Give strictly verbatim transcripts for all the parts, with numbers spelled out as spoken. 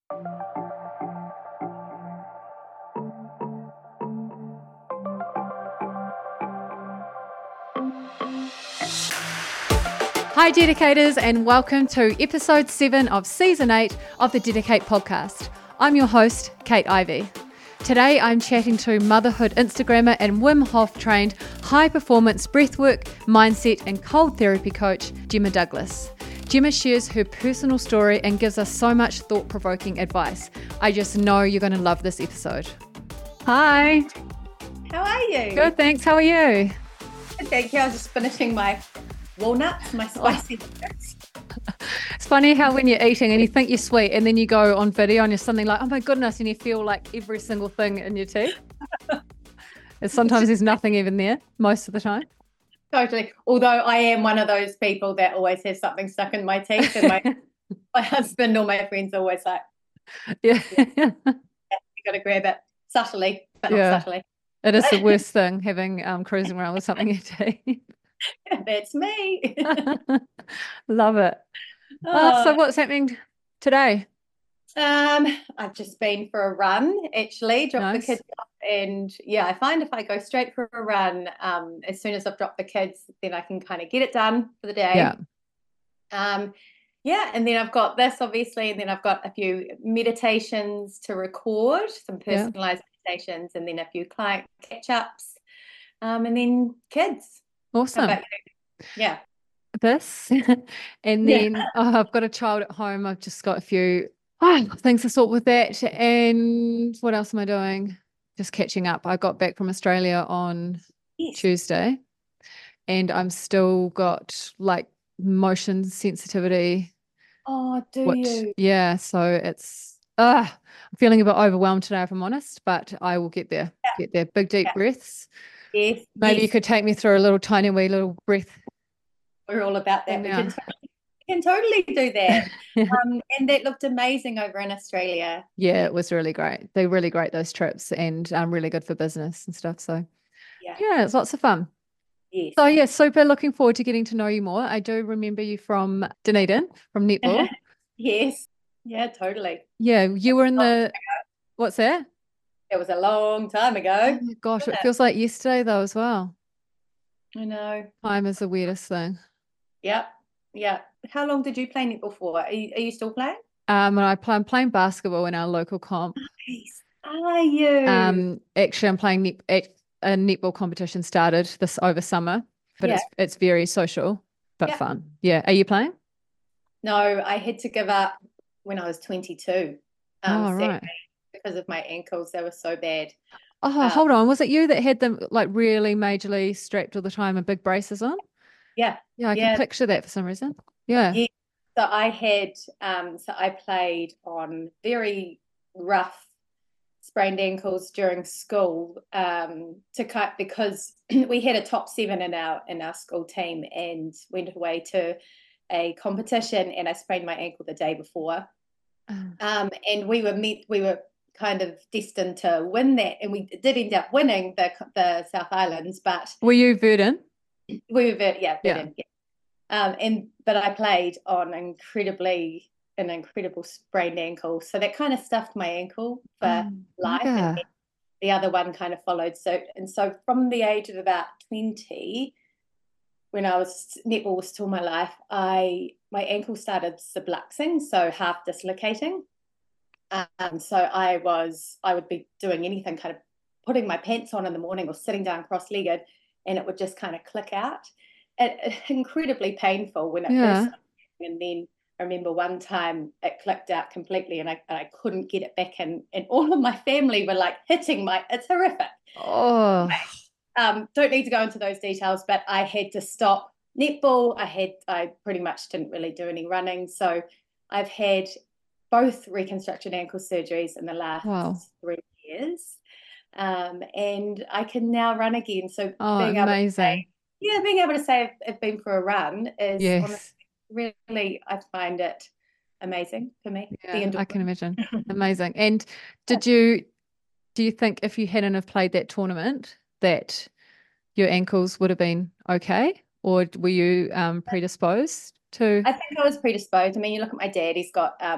Hi Dedicators, and welcome to episode seven of season eight of the Dedicate podcast. I'm your host, Kate Ivey. Today I'm chatting to motherhood Instagrammer and Wim Hof trained high performance breathwork, mindset and cold therapy coach, Gemma Douglas. Gemma shares her personal story and gives us so much thought-provoking advice. I just know you're going to love this episode. Hi. How are you? Good, thanks. How are you? Good, thank you. I was just finishing my walnuts, my spicy nuts. It's funny how when you're eating and you think you're sweet and then you go on video and you're something like, oh my goodness, and you feel like every single thing in your teeth. And sometimes there's nothing even there, most of the time. Totally. Although I am one of those people that always has something stuck in my teeth, and my, my husband or my friends are always like, yeah, yeah, you got to grab it subtly, but yeah. not subtly. It is the worst thing, having um, cruising around with something in your teeth. That's me. Love it. Uh, so what's happening today? Um, I've just been for a run, actually, dropped Nice. the kids off, and yeah, I find if I go straight for a run, um, as soon as I've dropped the kids, then I can kind of get it done for the day. Yeah. Um, yeah, and then I've got this, obviously, and then I've got a few meditations to record, some personalized yeah. meditations, and then a few client catch-ups, um, and then kids. Awesome. How about you? Yeah. This and then yeah. oh, I've got a child at home. I've just got a few oh, things to sort with that. And what else am I doing? Just catching up. I got back from Australia on yes. Tuesday, and I'm still got like motion sensitivity. Oh, do which, you? Yeah. So it's uh, I'm feeling a bit overwhelmed today, if I'm honest, but I will get there. Yeah. Get there. Big deep yeah. breaths. Yes. Maybe yes. you could take me through a little tiny wee little breath. We're all about that. We can, totally, we can totally do that. um, and that looked amazing over in Australia. Yeah, it was really great. They're really great, those trips, and um, really good for business and stuff. So yeah, yeah it's lots of fun. Yes. So yeah, super looking forward to getting to know you more. I do remember you from Dunedin, from netball. Yes. Yeah, totally. Yeah, you were in the, what's that? It was a long time ago. Oh my gosh, it feels like yesterday though as well. I know. Time is the weirdest thing. Yep. Yeah. How long did you play netball for? Are you, are you still playing? Um, and I play, I'm playing basketball in our local comp. Nice. Are you? Um, actually, I'm playing net, at, a netball competition started this over summer, but yeah. it's it's very social but yeah. fun. Yeah. Are you playing? No, I had to give up when I was twenty-two. Um, oh right. Because of my ankles, they were so bad. Oh, um, hold on. Was it you that had them like really majorly strapped all the time and big braces on? Yeah. Yeah, I yeah. can picture that for some reason. Yeah. yeah. So I had, um, so I played on very rough sprained ankles during school um, to cut because we had a top seven in our in our school team and went away to a competition, and I sprained my ankle the day before. Oh. Um, and we were met, we were kind of destined to win that, and we did end up winning the the South Islands. But were you Verdon? We were Verdon, yeah, Verdon, yeah. yeah. Um, and but I played on incredibly an incredible sprained ankle, so that kind of stuffed my ankle for oh, life. Yeah. And the other one kind of followed suit. And so from the age of about twenty, when I was netball was still my life, I my ankle started subluxing, so half dislocating. Um, so I was I would be doing anything, kind of putting my pants on in the morning or sitting down cross-legged, and it would just kind of click out. It, it, incredibly painful when it yeah. first, and then I remember one time it clicked out completely, and I I couldn't get it back in, and all of my family were like hitting my. It's horrific. Oh. Um, don't need to go into those details, but I had to stop netball. I had I pretty much didn't really do any running, so I've had both reconstructed ankle surgeries in the last wow. three years, um, and I can now run again. So oh, being able amazing. to say, yeah, being able to say I've, I've been for a run is yes. honestly, really, I find it amazing for me. Yeah, I can imagine. Amazing. And did you do you think if you hadn't have played that tournament that your ankles would have been okay, or were you um, predisposed to? I think I was predisposed. I mean, you look at my dad; he's got um,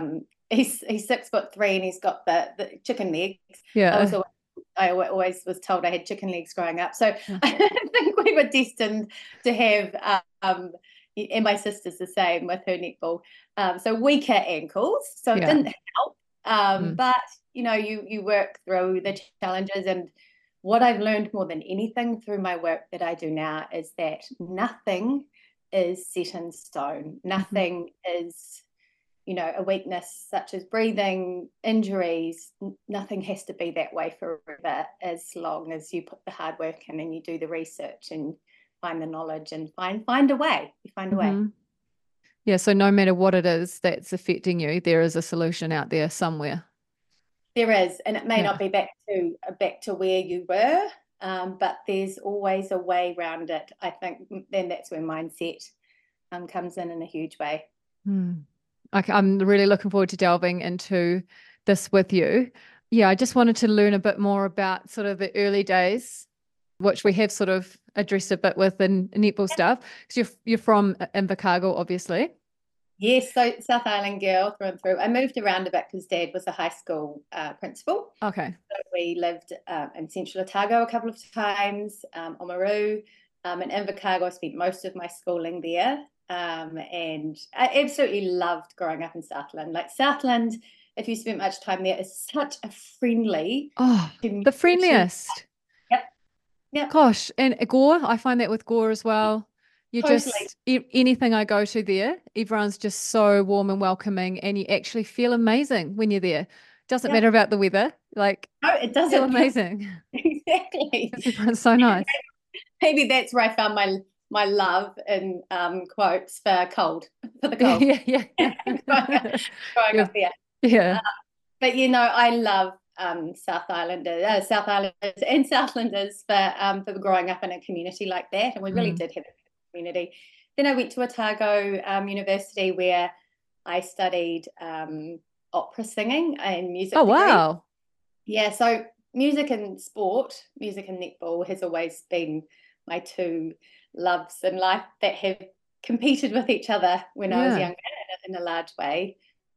he's he's six foot three and he's got the, the chicken legs. Yeah. I was always, I always was told I had chicken legs growing up. So Yeah. I think we were destined to have, um, and my sister's the same with her netball. Um, so weaker ankles. So it Yeah. didn't help. Um, Mm. but, you know, you, you work through the challenges. And what I've learned more than anything through my work that I do now is that nothing is set in stone. Nothing mm-hmm. is, you know, a weakness such as breathing, injuries. Nothing has to be that way forever, as long as you put the hard work in and you do the research and find the knowledge and find find a way. You find a mm-hmm. way. Yeah. So no matter what it is that's affecting you, there is a solution out there somewhere. There is, and it may yeah. not be back to back to where you were, um, but there's always a way around it. I think then that's where mindset um, comes in in a huge way. Hmm. Okay, I'm really looking forward to delving into this with you. Yeah, I just wanted to learn a bit more about sort of the early days, which we have sort of addressed a bit with the netball stuff. Because you're you're from Invercargill, obviously. Yes, so South Island girl through and through. I moved around a bit because Dad was a high school uh, principal. Okay. So we lived um, in Central Otago a couple of times, um, Oamaru, um, in Invercargill. I spent most of my schooling there. Um, and I absolutely loved growing up in Southland. Like Southland, if you spent much time there, is such a friendly oh community. The friendliest. Yep. Yep. Gosh, and Gore, I find that with Gore as well. You totally. just anything I go to there, everyone's just so warm and welcoming, and you actually feel amazing when you're there. Doesn't yep. matter about the weather. Like no, it doesn't. Feel amazing. Exactly. Everyone's so nice. Maybe that's where I found my my love in um, quotes for cold, for the cold. Yeah, yeah. yeah. growing, growing yeah. up there. Yeah. Uh, but, you know, I love um, South Islanders, uh, South Islanders and Southlanders for, um, for growing up in a community like that. And we really mm. did have a community. Then I went to Otago um, University where I studied um, opera singing and music. Oh, degree. wow. Yeah, so music and sport, music and netball has always been my two loves in life that have competed with each other when yeah. I was younger in a large way.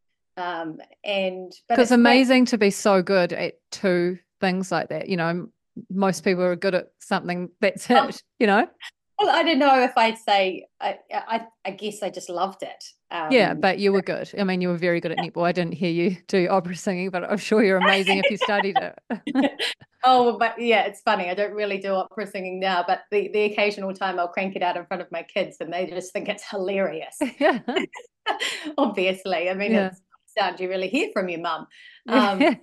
Um, and but it's amazing great. to be so good at two things like that. You know, most people are good at something. That's it. Um, you know. Well, I don't know if I'd say. I I, I guess I just loved it. Um, yeah, but you were good. I mean, you were very good at netball. I didn't hear you do opera singing, but I'm sure you're amazing if you studied it. Oh, but yeah, it's funny. I don't really do opera singing now, but the, the occasional time I'll crank it out in front of my kids and they just think it's hilarious. Yeah. Obviously. I mean, yeah. it's sound you really hear from your mum. Um,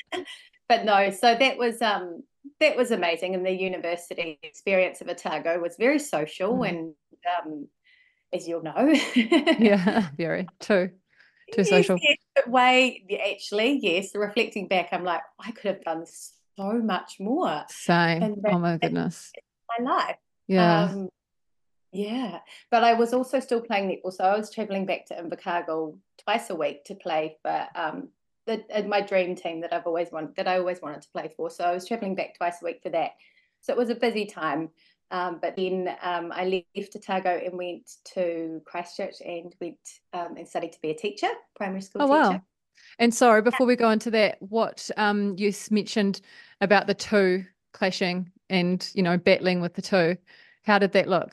but no, so that was um that was amazing. And the university experience of Otago was very social mm. and um as you'll know. yeah, very too. Too yes, social. Yes, but way actually, yes. Reflecting back, I'm like, I could have done so much more. Same. And oh my goodness. My life. Yeah. Um, yeah. But I was also still playing netball. So I was traveling back to Invercargill twice a week to play for um the my dream team that I've always wanted that I always wanted to play for. So I was traveling back twice a week for that. So it was a busy time. Um, but then um, I left Otago and went to Christchurch and went um, and studied to be a teacher, primary school oh, teacher. Wow. And sorry, before we go into that, what um, you mentioned about the two clashing and, you know, battling with the two, how did that look?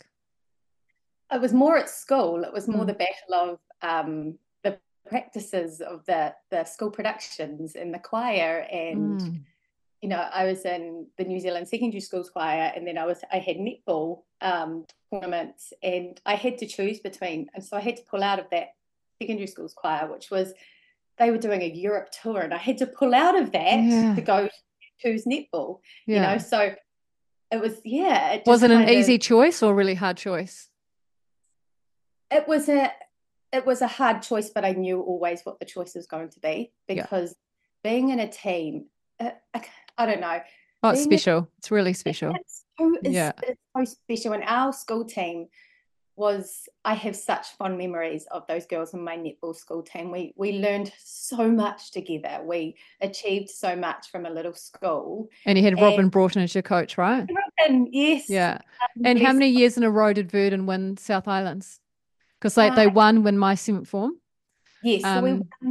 It was more at school. It was more mm. the battle of um, the practices of the, the school productions and the choir and... Mm. You know, I was in the New Zealand Secondary Schools Choir, and then I was I had netball um, tournaments, and I had to choose between, and so I had to pull out of that secondary schools choir, which was they were doing a Europe tour, and I had to pull out of that yeah. to go choose netball. Yeah. You know, so it was yeah. It was it an easy of, choice or a really hard choice? It was a it was a hard choice, but I knew always what the choice was going to be because yeah. being in a team. Uh, I don't know. Oh, it's special. A, it's really special. It's so, it's, yeah. it's so special. And our school team was, I have such fond memories of those girls in my netball school team. We we learned so much together. We achieved so much from a little school. And you had Robin and, Broughton as your coach, right? Robin, yes. Yeah. Um, and how many years in a row did Verdon win South Islands? Because they, uh, they won when my seventh form. Yes. Um, so we won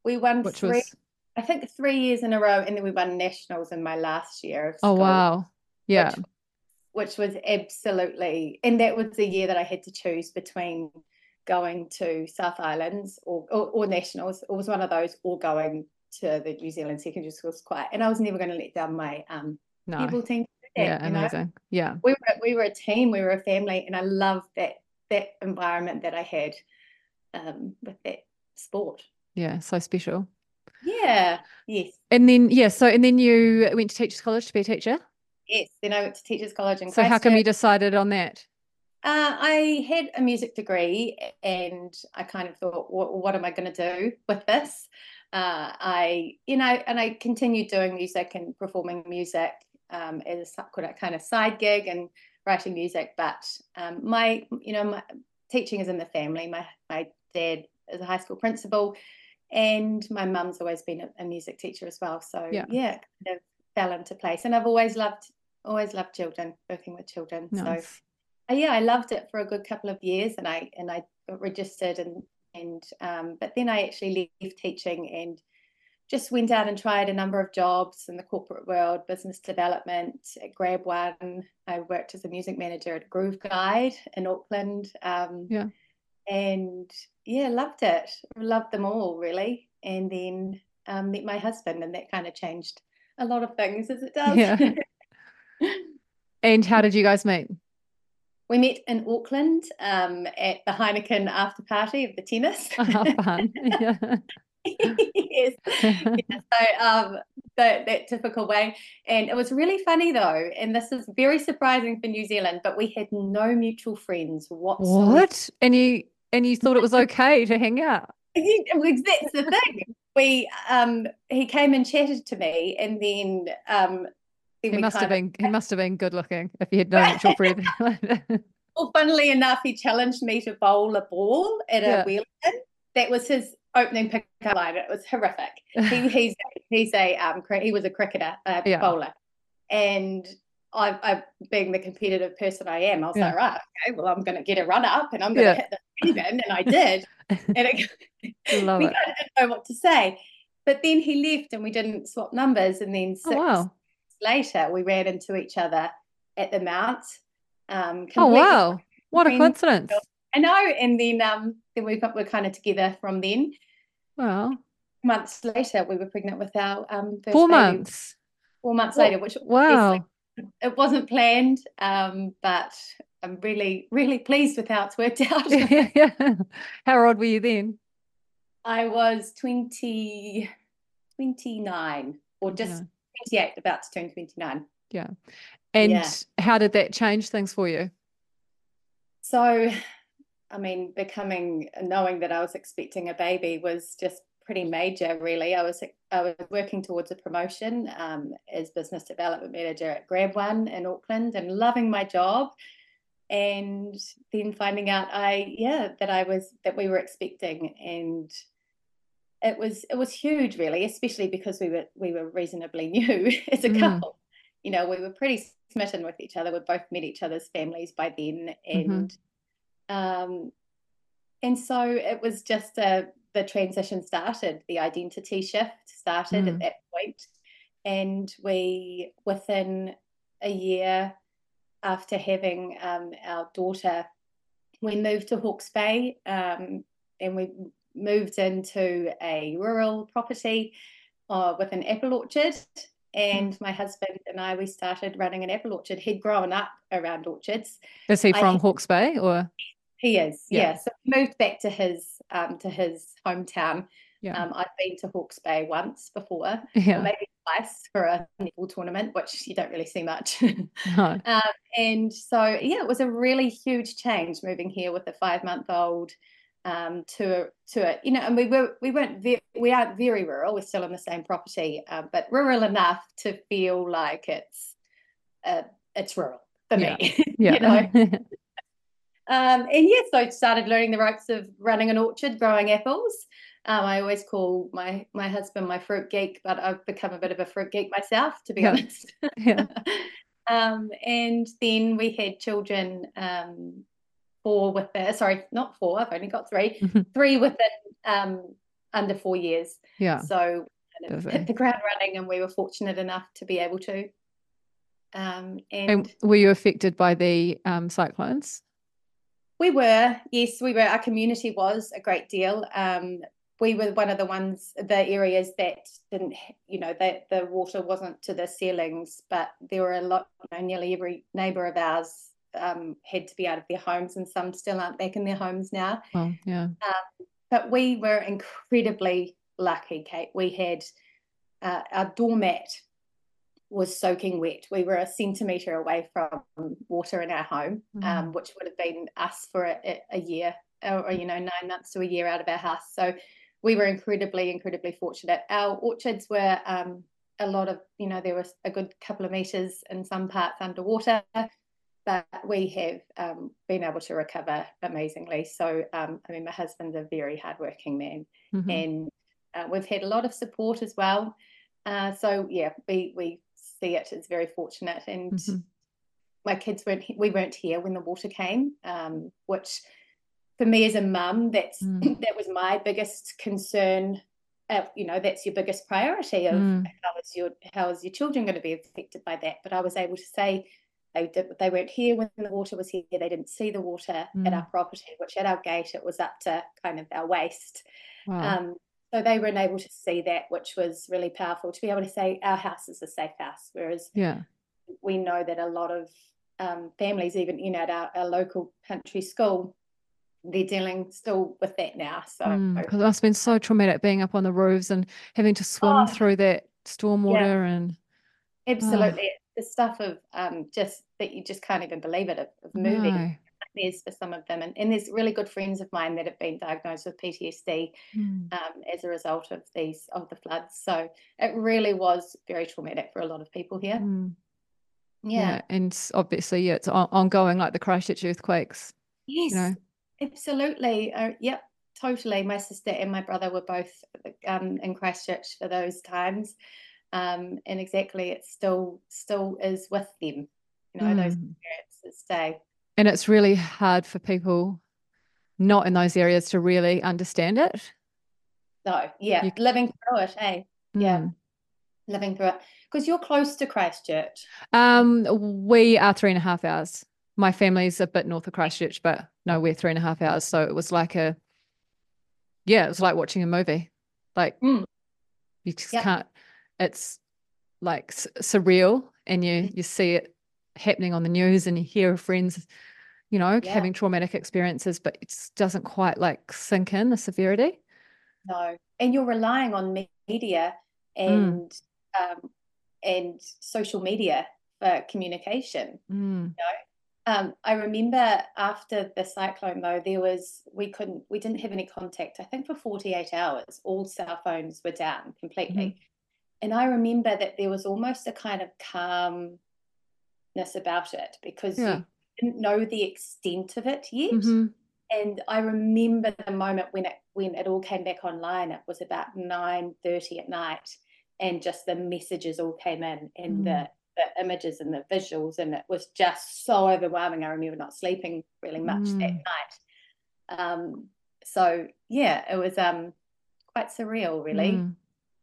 We won which three, was, I think three years in a row, and then we won nationals in my last year of oh, school, wow. Yeah. which which was absolutely, and that was the year that I had to choose between going to South Islands or, or, or nationals. It was one of those, or going to the New Zealand secondary school squad. And I was never going to let down my um No. netball team to do Yeah. that, you know. Amazing. Yeah. We were we were a team, we were a family, and I loved that that environment that I had um with that sport. Yeah. So special. Yeah, yes, And then, yeah. So, and then you went to Teachers College to be a teacher. yes. Then I went to Teachers College in So how come Christchurch. you decided on that? Uh, I had a music degree, and I kind of thought, what, what am I going to do with this? Uh, I, you know, and I continued doing music and performing music um, as a kind of side gig and writing music. But um, my, you know, my teaching is in the family. My my dad is a high school principal, and my mum's always been a, a music teacher as well. So Yeah. yeah, it kind of fell into place. And I've always loved, always loved children, working with children. Nice. So. Uh, yeah, I loved it for a good couple of years, and I and I got registered, and and um, but then I actually left teaching and just went out and tried a number of jobs in the corporate world, business development at Grab One. I worked as a music manager at Groove Guide in Auckland. Um, Yeah. and yeah, loved it. Loved them all really. And then um, met my husband, and that kind of changed a lot of things, as it does. Yeah. And how did you guys meet? We met in Auckland um, at the Heineken after party of the tennis. Oh, fun. Yeah. Yes. Yeah. So um, the, that typical way. And it was really funny though, and this is very surprising for New Zealand, but we had no mutual friends whatsoever. What? And you and you thought it was okay to hang out? That's the thing. We um, he came and chatted to me, and then um, then He we must have kind been he must have been good looking if you had no mutual friend. of. Well, funnily enough, he challenged me to bowl a ball at a Yeah. Wellington. That was his opening pickup line. It was horrific. He, he's he's a um he was a cricketer, a Yeah. bowler, and I, I, being the competitive person I am, I was Yeah. like, right, okay, well, I'm going to get a run up, and I'm going to Yeah. hit the even, and I did, and it, Love we it. kind of didn't know what to say. But then he left, and we didn't swap numbers, and then Oh six wow. later, we ran into each other at the Mount. Um, Oh completely wow. What a friends. coincidence. I know, and then um, then we got we're kind of together from then. Wow. Months later, we were pregnant with our um first Four baby. months. Four months What? later, which Wow. it wasn't planned, um, but I'm really really pleased with how it's worked out. Yeah. How old were you then? I was twenty, twenty-nine, or just twenty-nine. twenty-eight, about to turn twenty-nine. Yeah. And Yeah. how did that change things for you? So, I mean, becoming knowing that I was expecting a baby was just pretty major, really. I was I was working towards a promotion um, as business development manager at Grab One in Auckland, and loving my job. And then finding out I yeah that I was that we were expecting, and it was it was huge, really, especially because we were we were reasonably new as a Mm. couple. You know, we were pretty smitten with each other. We'd both met each other's families by then, and Mhm. um, and so it was just a the transition started. The identity shift started at Mm. that point, and we within a year after having um, our daughter, we moved to Hawke's Bay, um, and we moved into a rural property uh, with an apple orchard. And my husband and I, we started running an apple orchard. He'd grown up around orchards. Is he I from had- Hawke's Bay or? He is, Yeah. yeah. So we moved back to his um, to his hometown. Yeah. Um, I've been to Hawke's Bay once before, or Yeah. maybe twice for a netball tournament, which you don't really see much. No. Um, and so, yeah, it was a really huge change moving here with a five-month-old um, to to a, you know, and we were we weren't very, we aren't very rural. We're still on the same property, uh, but rural enough to feel like it's uh, it's rural for Yeah. me, Yeah. you know. Um, and yes, so I started learning the ropes of running an orchard, growing apples. Um, I always call my my husband my fruit geek, but I've become a bit of a fruit geek myself, to be Yeah. honest. Yeah. Um, and then we had children, um, four with the, sorry, not four, I've only got three, Mhm. three within um, under four years. Yeah. So kind of hit the ground running, and we were fortunate enough to be able to. Um, and, and were you affected by the um, cyclones? We were, yes, we were. Our community was a great deal. Um, we were one of the ones, the areas that didn't, you know, that the water wasn't to the ceilings, but there were a lot, you know, nearly every neighbour of ours um, had to be out of their homes, and some still aren't back in their homes now. Oh, yeah. Um, but we were incredibly lucky, Kate. We had uh, our doormat was soaking wet. We were a centimetre away from water in our home, mm. um, which would have been us for a, a year or, you know, nine months to a year out of our house. So we were incredibly, incredibly fortunate. Our orchards were um, a lot of, you know, there was a good couple of metres in some parts underwater, but we have um, been able to recover amazingly. So, um, I mean, my husband's a very hardworking man, mm-hmm. and uh, we've had a lot of support as well. Uh, so, yeah, we, we see it as very fortunate. And mm-hmm. my kids weren't, we weren't here when the water came, um, which for me as a mum, that's mm. that was my biggest concern. Uh, you know, that's your biggest priority of mm. how is your how is your children going to be affected by that. But I was able to say they did, they weren't here when the water was here. They didn't see the water mm. at our property, which at our gate it was up to kind of our waist. Wow. Um, so they weren't able to see that, which was really powerful to be able to say our house is a safe house. Whereas yeah. we know that a lot of um, families, even you know at our, our local country school, they're dealing still with that now. So because mm, it must have been so traumatic being up on the roofs and having to swim oh, through that stormwater yeah. and absolutely oh. the stuff of um just that you just can't even believe it of, of moving. No. There's for some of them, and, and there's really good friends of mine that have been diagnosed with P T S D mm. um, as a result of these of the floods. So it really was very traumatic for a lot of people here. Mm. Yeah. yeah, and obviously, yeah, it's on- ongoing, like the Christchurch earthquakes. Yes. You know? Absolutely. Uh, yep, totally. My sister and my brother were both um, in Christchurch for those times. Um, and exactly, it still still is with them. You know, mm. those experiences stay. And it's really hard for people not in those areas to really understand it. No, yeah, you... living through it, hey? Mm. Yeah, living through it. Because you're close to Christchurch. Um, we are three and a half hours. My family's a bit north of Christchurch, but no, we're three and a half hours. So it was like a, yeah, it was like watching a movie. Like mm. you just yep. can't, it's like surreal, and you, you see it happening on the news and you hear friends, you know, yeah. having traumatic experiences, but it just doesn't quite like sink in the severity. No. And you're relying on media and, mm. um, and social media for communication, mm. you know? Um, I remember after the cyclone, though, there was, we couldn't, we didn't have any contact, I think for forty-eight hours, all cell phones were down completely. Mm-hmm. And I remember that there was almost a kind of calmness about it because yeah. you didn't know the extent of it yet. Mm-hmm. And I remember the moment when it, when it all came back online, it was about nine thirty at night, and just the messages all came in and mm. the the images and the visuals, and it was just so overwhelming. I remember not sleeping really much mm. that night. Um, so yeah, it was um quite surreal, really. Mm.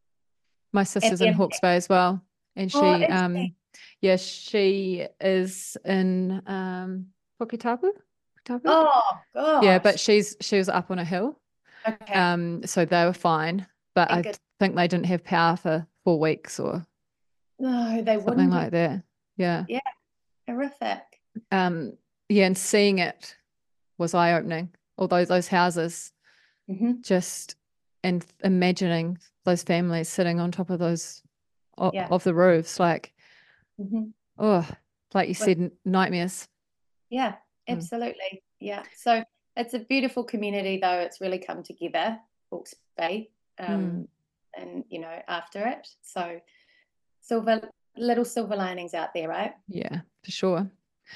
My sister's in Hawke's Bay as well, and she, oh, um, yeah, she is in um Puketapu. Oh gosh. Yeah, but she's she was up on a hill. Okay. Um, so they were fine, but Thank I good. think they didn't have power for four weeks or. No, they something wouldn't. like that. Yeah. Yeah. Horrific. Um, yeah, and seeing it was eye-opening. Although those houses, mm-hmm. just and imagining those families sitting on top of those of, yeah. of the roofs, like, mm-hmm. oh, like you well, said, nightmares. Yeah, absolutely. Mm. Yeah. So it's a beautiful community, though. It's really come together, Hawke's Bay, um, mm. and you know, after it. So. Silver, little silver linings out there, right? Yeah, for sure.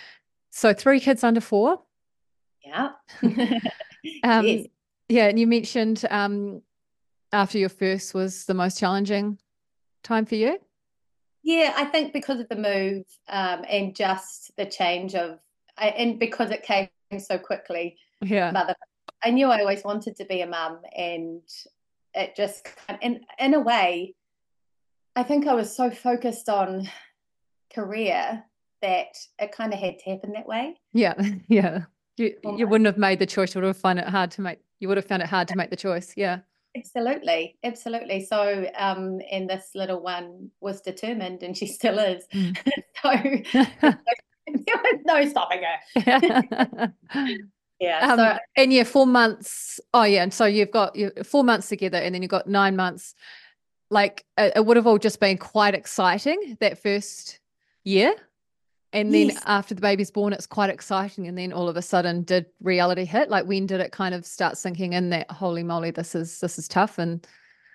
So three kids under four. Yeah. um, yes. Yeah, and you mentioned um, after your first was the most challenging time for you. Yeah, I think because of the move um, and just the change of, and because it came so quickly. Yeah. Mother, I knew I always wanted to be a mum, and it just in in a way, I think I was so focused on career that it kind of had to happen that way. Yeah, yeah. You Almost. you wouldn't have made the choice. You would have found it hard to make. You would have found it hard to make the choice. Yeah. Absolutely, absolutely. So, um, and this little one was determined, and she still is. Mm. So there was no stopping her. Yeah. Um, So, and yeah, four months. Oh yeah, and so you've got you four months together, and then you've got nine months. Like it, it would have all just been quite exciting that first year. And then yes. after the baby's born, it's quite exciting. And then all of a sudden, did reality hit? Like when did it kind of start sinking in that holy moly, this is this is tough? And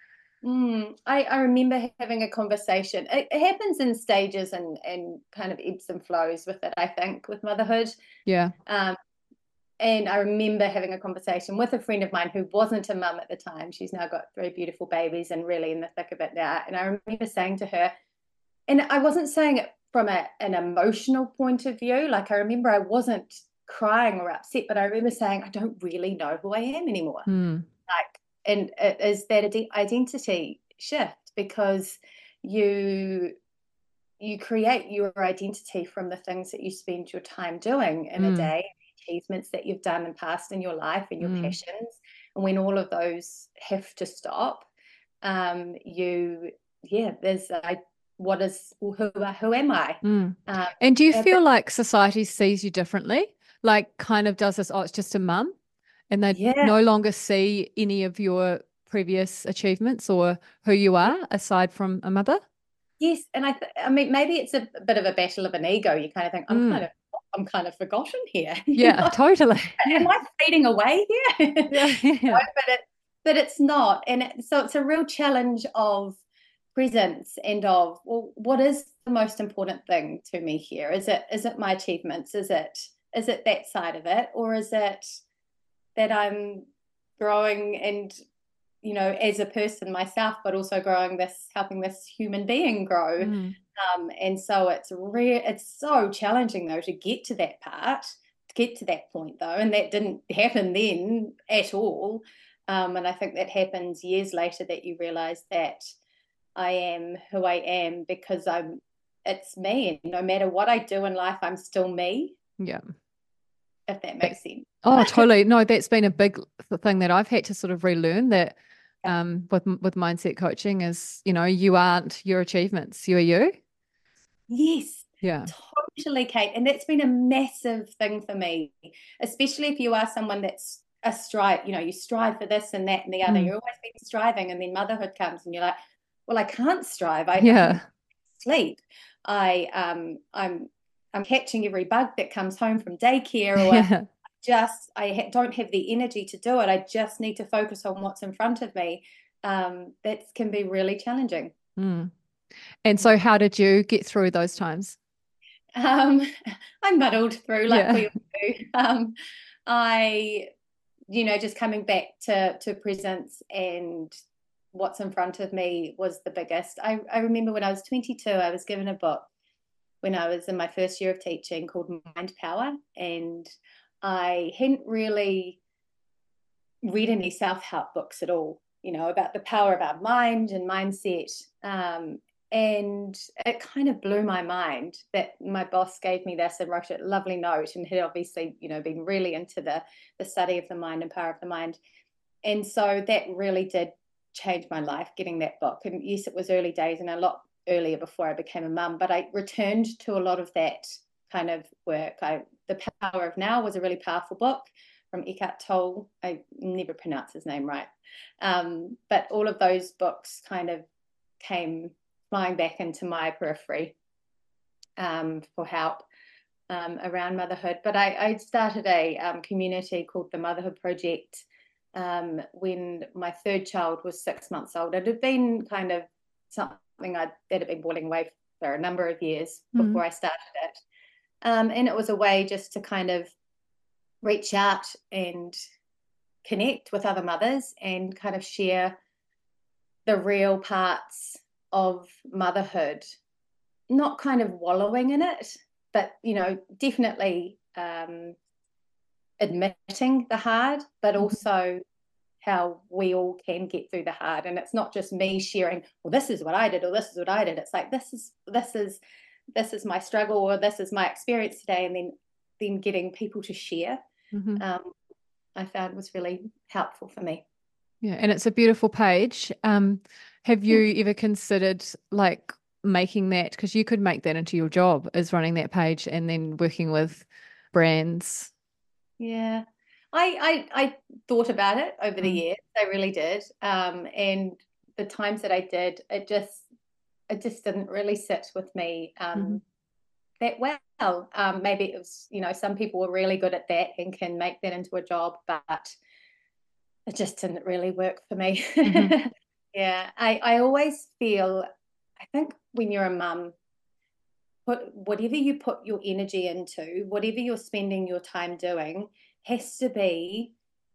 Mm, I, I remember having a conversation. It, it happens in stages and and kind of ebbs and flows with it, I think, with motherhood. yeah. Um, and I remember having a conversation with a friend of mine who wasn't a mum at the time. She's now got three beautiful babies and really in the thick of it now. And I remember saying to her, and I wasn't saying it from a, an emotional point of view. Like I remember I wasn't crying or upset, but I remember saying, I don't really know who I am anymore. Mm. Like, and it is that ad- identity shift because you you create your identity from the things that you spend your time doing in Mm. a day, achievements that you've done and past in your life and your Mm. passions. And when all of those have to stop, um, you, yeah, there's a, what is, who, who am I? Mm. Um, And do you yeah, feel like society sees you differently? Like kind of does this, oh, it's just a mum, and they yeah, no longer see any of your previous achievements or who you are aside from a mother? yes. And I, th- I mean, maybe it's a bit of a battle of an ego. You kind of think, I'm kind Mm. of, I'm kind of forgotten here. You Yeah, know? totally. Am Yeah. I fading away here? Yeah, You yeah. know, but it, but it's not. And it, so it's a real challenge of presence and of, well, what is the most important thing to me here? Is it is it my achievements? Is it is it that side of it, or is it that I'm growing and, you know, as a person myself, but also growing this, helping this human being grow. Mm. Um, and so it's real, it's so challenging though to get to that part, to get to that point though. And that didn't happen then at all. Um, and I think that happens years later that you realize that I am who I am because I'm, it's me. And no matter what I do in life, I'm still me, Yeah. if that makes sense. Oh, totally. No, that's been a big thing that I've had to sort of relearn that um, with with mindset coaching is, you know, you aren't your achievements, you are you. Yes, Yeah. totally, Kate. And that's been a massive thing for me, especially if you are someone that's a strive, you know, you strive for this and that and the other. Mm. You're always been striving, and then motherhood comes and you're like, well, I can't strive. I, I Yeah. don't sleep. I um I'm I'm catching every bug that comes home from daycare, or Yeah. just I ha- don't have the energy to do it. I just need to focus on what's in front of me. Um, that can be really challenging. Mm. And so how did you get through those times? Um, I muddled through like Yeah. we all do. Um, I, you know, just coming back to to presence and what's in front of me was the biggest. I, I remember when I was twenty-two, I was given a book when I was in my first year of teaching called Mind Power, and I hadn't really read any self-help books at all, you know, about the power of our mind and mindset. Um, and it kind of blew my mind that my boss gave me this and wrote a lovely note, and had obviously, you know, been really into the the study of the mind and power of the mind. And so that really did change my life, getting that book. And yes, it was early days and a lot earlier before I became a mum, but I returned to a lot of that kind of work. I, The Power of Now was a really powerful book from Eckhart Tolle. I never pronounce his name right. Um, but all of those books kind of came flying back into my periphery um, for help um, around motherhood. But I, I started a um, community called the Motherhood Project um, when my third child was six months old. It had been kind of something I'd, that had been boiling away for a number of years Mm. before I started it. Um, and it was a way just to kind of reach out and connect with other mothers and kind of share the real parts of motherhood, not kind of wallowing in it, but, you know, definitely um, admitting the hard, but also how we all can get through the hard. And it's not just me sharing, well, this is what I did, or this is what I did. It's like, this is, this is, this is my struggle, or this is my experience today. And then, then getting people to share, mm-hmm. um, I found was really helpful for me. Yeah. And it's a beautiful page. Um, have you yeah. ever considered like making that, because you could make that into your job, is running that page and then working with brands? Yeah. I, I, I thought about it over the mm. years. I really did. Um, and the times that I did, it just, it just didn't really sit with me um, mm-hmm. that well. Um, maybe it was, you know, some people were really good at that and can make that into a job, but it just didn't really work for me. Mm-hmm. Yeah. I, I always feel, I think when you're a mum, put whatever you put your energy into, whatever you're spending your time doing, has to be,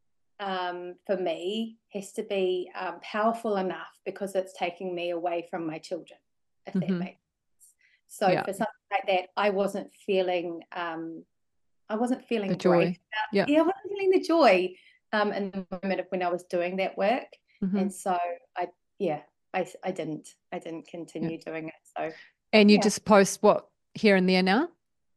um, for me, has to be um, powerful enough, because it's taking me away from my children, if mm-hmm. that makes sense. So yeah. for something like that, I wasn't feeling, um, I wasn't feeling the joy. About, yeah. yeah, I wasn't feeling the joy um, in the moment of when I was doing that work, mm-hmm. and so I, yeah, I, I didn't, I didn't continue yeah. doing it. So, and you yeah. just post what here and there now?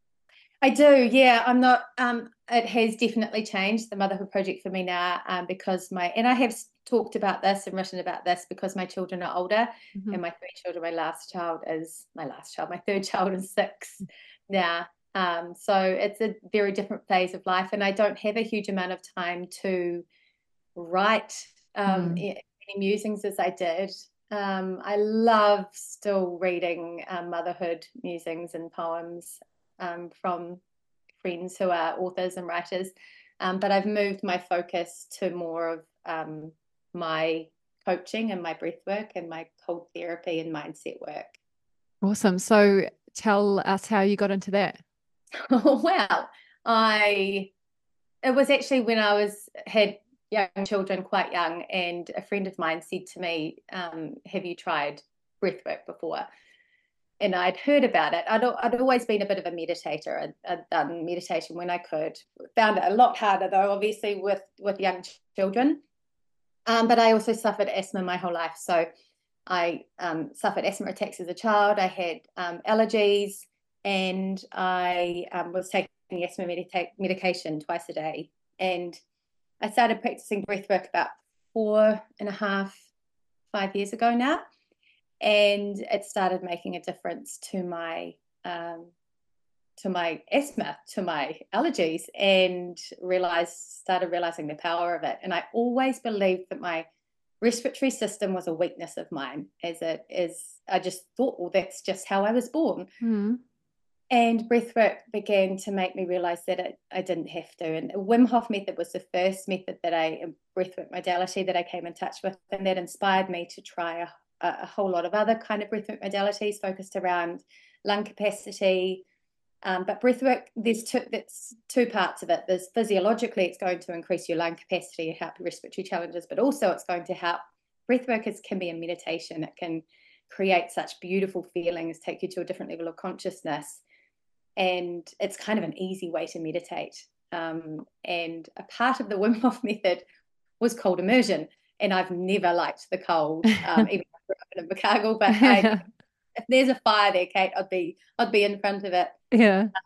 I do, yeah. I'm not, um, it has definitely changed the motherhood project for me now, um, because my, and I have talked about this and written about this because my children are older, mm-hmm. and my three children, my last child is, my last child, my third child is six now. Um, so it's a very different phase of life, and I don't have a huge amount of time to write um, mm. any musings as I did. Um, I love still reading um, motherhood musings and poems um, from friends who are authors and writers, um, but I've moved my focus to more of um, my coaching and my breath work and my cold therapy and mindset work. Awesome. So tell us how you got into that. Well, I it was actually when I was had young children, quite young, and a friend of mine said to me, um, have you tried breathwork before? And I'd heard about it. I'd, I'd always been a bit of a meditator. I'd, I'd done meditation when I could. Found it a lot harder, though, obviously, with, with young children. Um, but I also suffered asthma my whole life. So I um, suffered asthma attacks as a child. I had um, allergies, and I um, was taking asthma medita- medication twice a day. And I started practicing breathwork about four and a half, five years ago now. And it started making a difference to my um, to my asthma, to my allergies, and realized started realizing the power of it. And I always believed that my respiratory system was a weakness of mine, as it is. I just thought, well, that's just how I was born. Mm. And breathwork began to make me realize that it, I didn't have to. And Wim Hof method was the first method that I, breathwork modality that I came in touch with, and that inspired me to try a a whole lot of other kind of breathwork modalities focused around lung capacity. Um, but breathwork, there's two, that's two parts of it. There's physiologically, it's going to increase your lung capacity and help your respiratory challenges, but also it's going to help. Breathwork is, can be a meditation. It can create such beautiful feelings, take you to a different level of consciousness. And it's kind of an easy way to meditate. Um, and a part of the Wim Hof method was cold immersion. And I've never liked the cold, um, even though I grew up in Invercargill, but I, if there's a fire there, Kate, I'd be I'd be in front of it. Yeah. Um,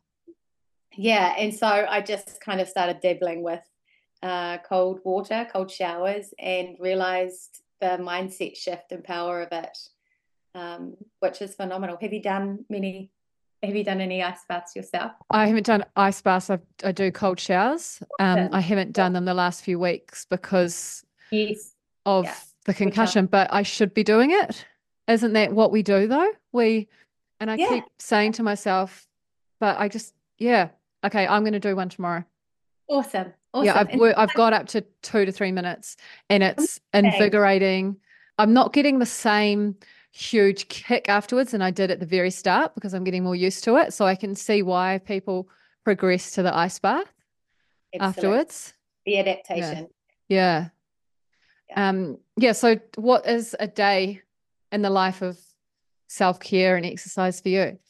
yeah. And so I just kind of started dabbling with uh, cold water, cold showers, and realized the mindset shift and power of it, um, which is phenomenal. Have you done many Have you done any ice baths yourself? I haven't done ice baths. I, I do cold showers. Um, I haven't done them the last few weeks because yes. of yeah. the concussion, but I should be doing it. Isn't that what we do though? We, and I yeah. keep saying to myself, but I just, yeah, okay, I'm going to do one tomorrow. Awesome. Awesome. Yeah, I've, and- I've got up to two to three minutes and it's invigorating. I'm not getting the same huge kick afterwards than I did at the very start because I'm getting more used to it. So I can see why people progress to the ice bath Absolutely. Afterwards. The adaptation. Yeah. yeah. Yeah. Um, yeah. So what is a day in the life of self-care and exercise for you?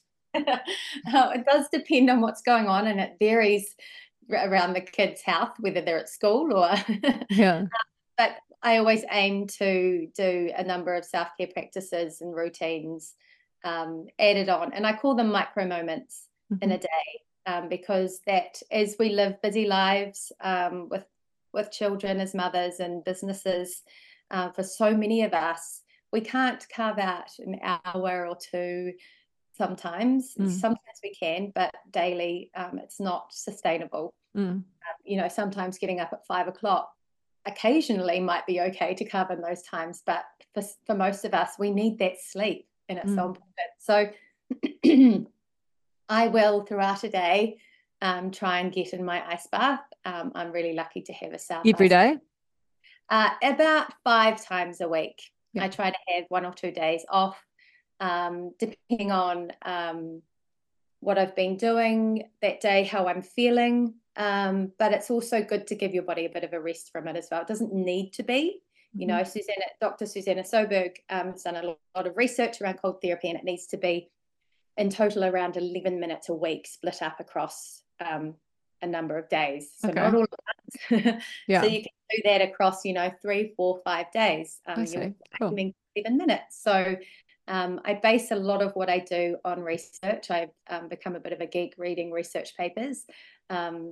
Oh, it does depend on what's going on, and it varies around the kids' health, whether they're at school or yeah. But I always aim to do a number of self-care practices and routines um, added on, and I call them micro moments mm-hmm. in a day, um, because that as we live busy lives um, with with children as mothers and businesses, uh, for so many of us, we can't carve out an hour or two. Sometimes, mm. sometimes we can, but daily um, it's not sustainable. Mm. Um, you know, sometimes getting up at five o'clock occasionally might be okay to carve in those times, but for, for most of us, we need that sleep, and it's mm. so important. So I will throughout a day um, try and get in my ice bath. Um, I'm really lucky to have a south every day. Uh, about five times a week. Yeah. I try to have one or two days off, um, depending on um, what I've been doing that day, how I'm feeling. Um, but it's also good to give your body a bit of a rest from it as well. It doesn't need to be. You know, mm-hmm. Susanna, Doctor Susanna Soberg um, has done a lot of research around cold therapy, and it needs to be in total around eleven minutes a week, split up across um, a number of days. So okay. not all at once. Yeah. So you can do that across, you know, three, four, five days. Um, I see. Cool. Seven minutes. So um, I base a lot of what I do on research. I've um, become a bit of a geek reading research papers, um,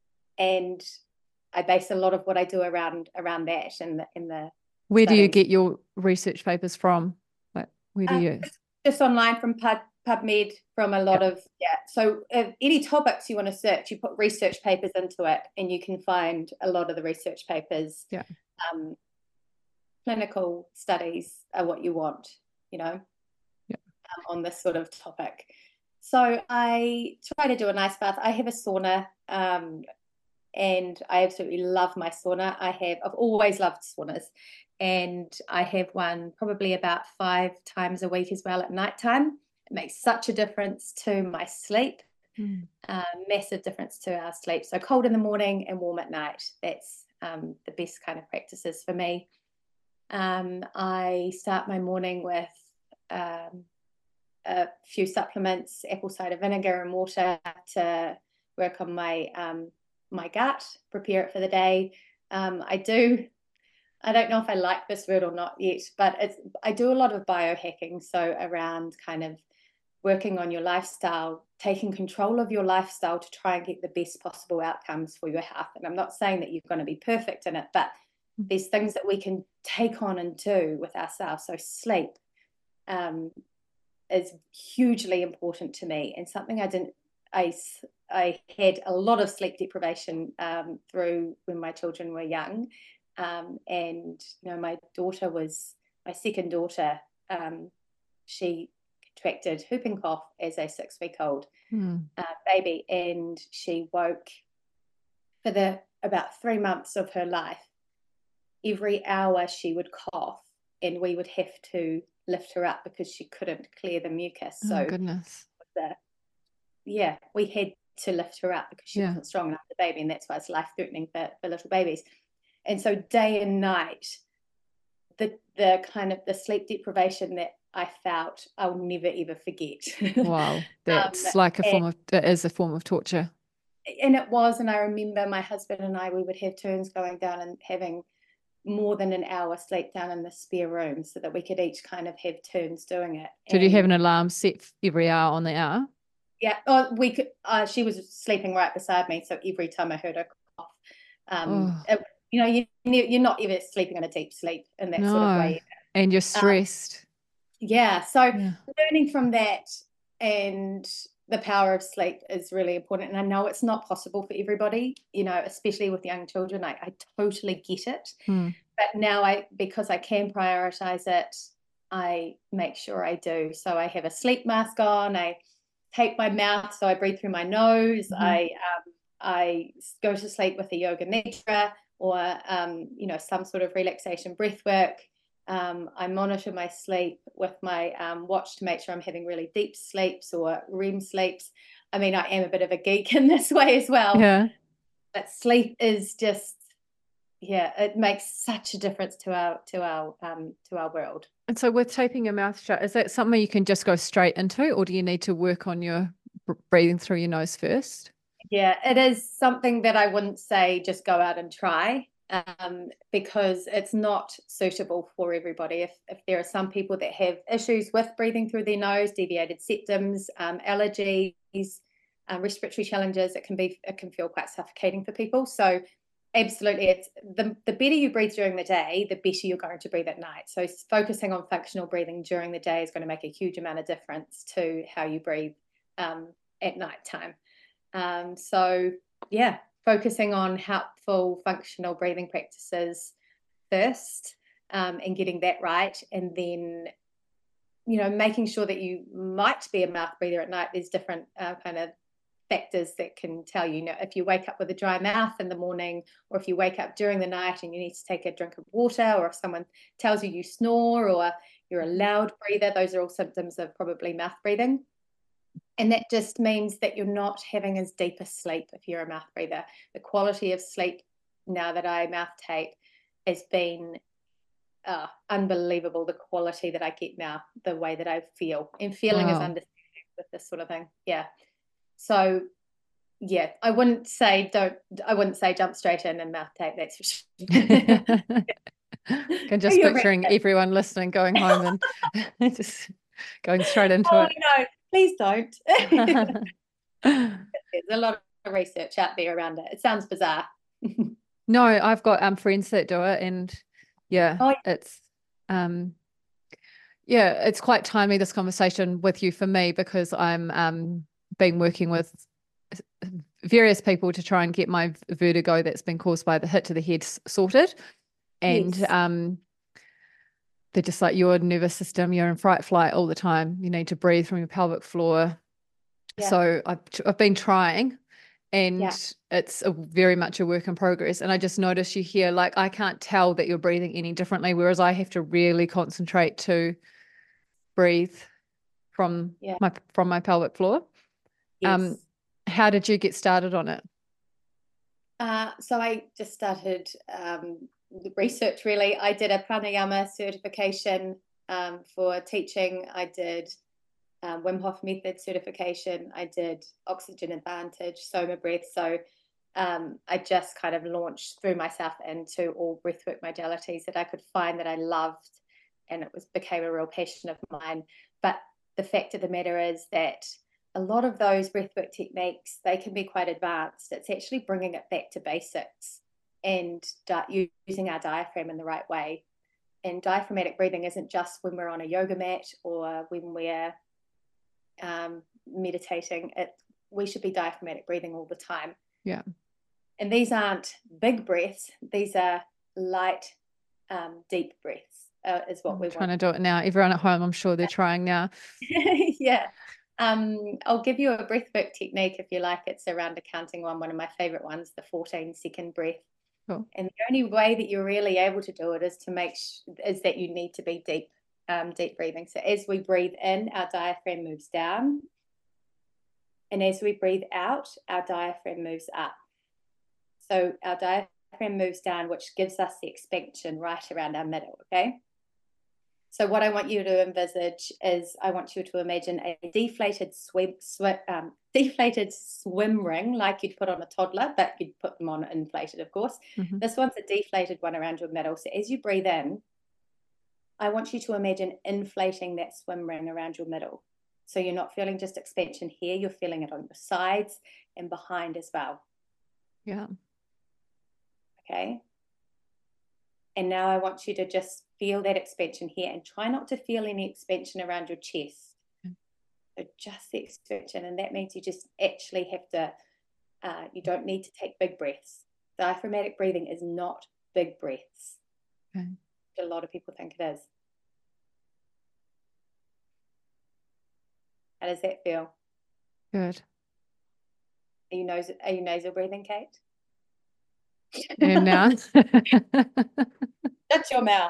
and I base a lot of what I do around around that. In the in the where studies. Do you get your research papers from? Like, where do uh, you? Just online from Pub, PubMed, from a lot yep. of yeah. So if any topics you want to search, you put research papers into it, and you can find a lot of the research papers. Yeah. Um, clinical studies are what you want, you know, yep. um, on this sort of topic. So I try to do an ice bath. I have a sauna, um, and I absolutely love my sauna. I have, I've always loved saunas, and I have one probably about five times a week as well at nighttime. It makes such a difference to my sleep, mm. uh, massive difference to our sleep. So cold in the morning and warm at night. That's um, the best kind of practices for me. Um, I start my morning with um, a few supplements, apple cider vinegar and water, to work on my um, my gut, prepare it for the day. Um, I do, I don't know if I like this word or not yet, but it's, I do a lot of biohacking, so around kind of working on your lifestyle, taking control of your lifestyle to try and get the best possible outcomes for your health. And I'm not saying that you're going to be perfect in it, but there's things that we can take on and do with ourselves. So sleep um, is hugely important to me, and something I didn't, I, I had a lot of sleep deprivation um, through when my children were young. Um, and, you know, my daughter was, my second daughter, um, she contracted whooping cough as a six week old mm. uh, baby. And she woke for the about three months of her life. Every hour she would cough, and we would have to lift her up because she couldn't clear the mucus. Oh, so goodness. The, yeah, we had to lift her up because she yeah. wasn't strong enough, the baby, and that's why it's life-threatening for, for little babies. And so day and night, the the kind of the sleep deprivation that I felt, I'll never ever forget. Wow, that's um, like a and, form of, it is a form of torture. And it was, and I remember my husband and I, we would have turns going down and having more than an hour sleep down in the spare room, so that we could each kind of have turns doing it. Did and, you have an alarm set every hour on the hour? Yeah, oh, we could. Uh, she was sleeping right beside me, so every time I heard her cough, um, oh. it, you know, you, you're not ever sleeping in a deep sleep in that no. sort of way. And you're stressed. Um, yeah, so yeah. learning from that and the power of sleep is really important. And I know it's not possible for everybody, you know, especially with young children. I, I totally get it. Mm. But now I, because I can prioritize it, I make sure I do. So I have a sleep mask on. I tape my mouth so I breathe through my nose. Mm-hmm. I um, I go to sleep with a yoga nidra, or um, you know, some sort of relaxation breath work. Um, I monitor my sleep with my um, watch to make sure I'm having really deep sleeps or R E M sleeps. I mean, I am a bit of a geek in this way as well. Yeah. But sleep is just, yeah, it makes such a difference to our to our um, to our world. And so, with taping your mouth shut, is that something you can just go straight into, or do you need to work on your breathing through your nose first? Yeah, it is something that I wouldn't say just go out and try. um, because it's not suitable for everybody. If, if there are some people that have issues with breathing through their nose, deviated septums, um, allergies, um, respiratory challenges, it can be it can feel quite suffocating for people. So absolutely, it's the, the better you breathe during the day, the better you're going to breathe at night. So focusing on functional breathing during the day is going to make a huge amount of difference to how you breathe um, at night time. Um, so yeah, focusing on helpful functional breathing practices first, um, and getting that right, and then, you know, making sure that you might be a mouth breather at night. There's different uh, kind of factors that can tell you, you know, if you wake up with a dry mouth in the morning, or if you wake up during the night and you need to take a drink of water, or if someone tells you you snore, or you're a loud breather, those are all symptoms of probably mouth breathing. And that just means that you're not having as deep a sleep if you're a mouth breather. The quality of sleep, now that I mouth tape, has been uh, unbelievable. The quality that I get now, the way that I feel, and feeling Wow. is understanding with this sort of thing. Yeah. So yeah, I wouldn't say don't. I wouldn't say jump straight in and mouth tape. That's for sure. Can just picturing everyone listening going home and just going straight into oh, it. No, please don't. There's a lot of research out there around it. It sounds bizarre. No, I've got um friends that do it, and yeah, oh, it's um yeah, it's quite timely, this conversation with you, for me, because I'm um been working with various people to try and get my vertigo that's been caused by the hit to the head sorted. And yes. um they're just like, your nervous system, you're in fright flight all the time. You need to breathe from your pelvic floor. Yeah. So I've, I've been trying, and Yeah. it's a very much a work in progress. And I just notice you here, like, I can't tell that you're breathing any differently, whereas I have to really concentrate to breathe from Yeah. my from my pelvic floor. Yes. Um, how did you get started on it? Uh, so I just started um, the research, really. I did a pranayama certification um, for teaching. I did um, Wim Hof method certification. I did Oxygen Advantage, Soma breath. So um, I just kind of launched through myself into all breathwork modalities that I could find that I loved, and it was became a real passion of mine. But the fact of the matter is that a lot of those breathwork techniques, they can be quite advanced. It's actually bringing it back to basics and di- using our diaphragm in the right way. And diaphragmatic breathing isn't just when we're on a yoga mat or when we're um, meditating. It, we should be diaphragmatic breathing all the time. Yeah. And these aren't big breaths. These are light, um, deep breaths uh, is what I'm we trying want. to do it now. Everyone at home, I'm sure they're trying now. Yeah. Um, I'll give you a breathwork technique if you like. It's around a counting one, one of my favorite ones, the fourteen second breath. Cool. And the only way that you're really able to do it is to make sh- is that you need to be deep, um, deep breathing. So as we breathe in, our diaphragm moves down. And as we breathe out, our diaphragm moves up. So our diaphragm moves down, which gives us the expansion right around our middle, okay? So what I want you to envisage is I want you to imagine a deflated swim, swim um, deflated swim ring, like you'd put on a toddler, but you'd put them on inflated, of course. Mm-hmm. This one's a deflated one around your middle. So as you breathe in, I want you to imagine inflating that swim ring around your middle. So you're not feeling just expansion here, you're feeling it on your sides and behind as well. Yeah. Okay. And now I want you to just feel that expansion here and try not to feel any expansion around your chest. Okay. So just the expansion. And that means you just actually have to, uh, you don't need to take big breaths. Diaphragmatic breathing is not big breaths. Okay. A lot of people think it is. How does that feel? Good. Are you nasal, are you nasal breathing, Kate? And now. Shut your mouth.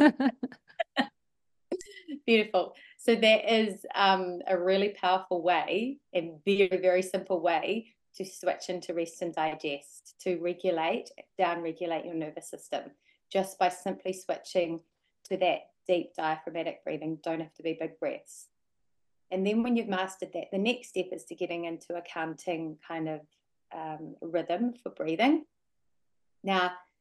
Beautiful. So there is um, a really powerful way and very, very simple way to switch into rest and digest, to regulate, down regulate your nervous system, just by simply switching to that deep diaphragmatic breathing. Don't have to be big breaths. And then when you've mastered that, the next step is to getting into a counting kind of um, rhythm for breathing. Now,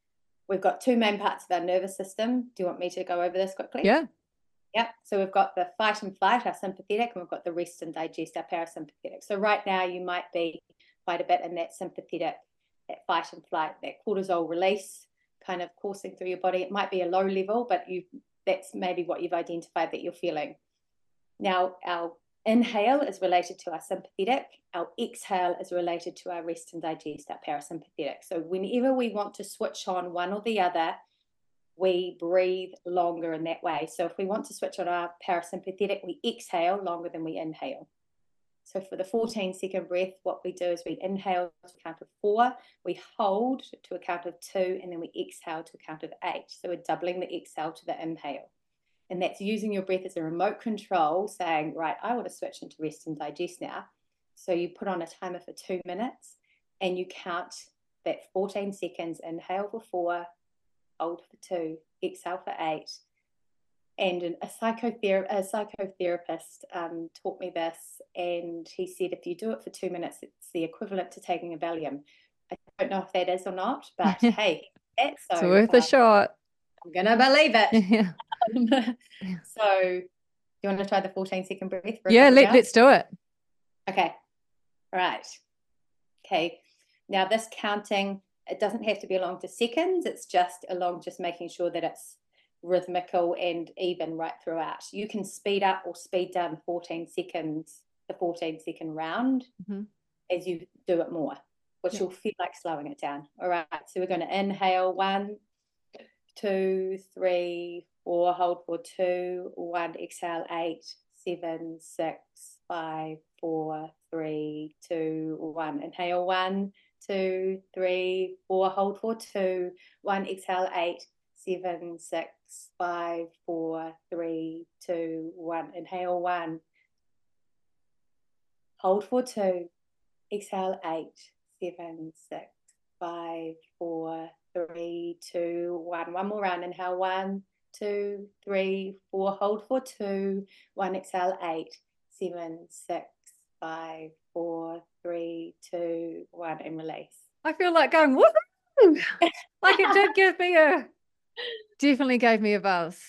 we've got two main parts of our nervous system. Do you want me to go over this quickly? Yeah. Yeah. So we've got the fight and flight, our sympathetic, and we've got the rest and digest, our parasympathetic. So right now you might be quite a bit in that sympathetic, that fight and flight, that cortisol release kind of coursing through your body. It might be a low level, but you that's maybe what you've identified that you're feeling. Now, our inhale is related to our sympathetic. Our exhale is related to our rest and digest, our parasympathetic. So whenever we want to switch on one or the other, we breathe longer in that way. So if we want to switch on our parasympathetic, we exhale longer than we inhale. So for the fourteen second breath, what we do is we inhale to a count of four, we hold to a count of two, and then we exhale to a count of eight. So we're doubling the exhale to the inhale. And that's using your breath as a remote control, saying, right, I want to switch into rest and digest now. So you put on a timer for two minutes and you count that fourteen seconds, inhale for four, hold for two, exhale for eight. And a, psychother- a psychotherapist um, taught me this, and he said if you do it for two minutes, it's the equivalent to taking a Valium. I don't know if that is or not, but hey, that's so, it's worth uh, a shot. I'm going to believe it. Yeah. Um, so you want to try the fourteen second breath? For a Yeah, couple let, rounds? let's do it. Okay. Right. Okay. Now this counting, it doesn't have to be along to seconds. It's just along just making sure that it's rhythmical and even right throughout. You can speed up or speed down fourteen seconds, the fourteen second round mm-hmm. as you do it more, which yeah. you'll feel like slowing it down. All right. So we're going to inhale one, two, three, four, hold for two, one, exhale, eight, seven, six, five, four, three, two, one. Inhale, one, two, three, four, hold for two, one, exhale, eight, seven, six, five, four, three, two, one. Inhale, one, hold for two, exhale, eight, seven, six, five, four, three, two, one. One more round. Inhale, one, two, three, four. Hold for two, one. Exhale, eight, seven, six, five, four, three, two, one, and release. I feel like going woohoo! Like it did give me a, definitely gave me a buzz.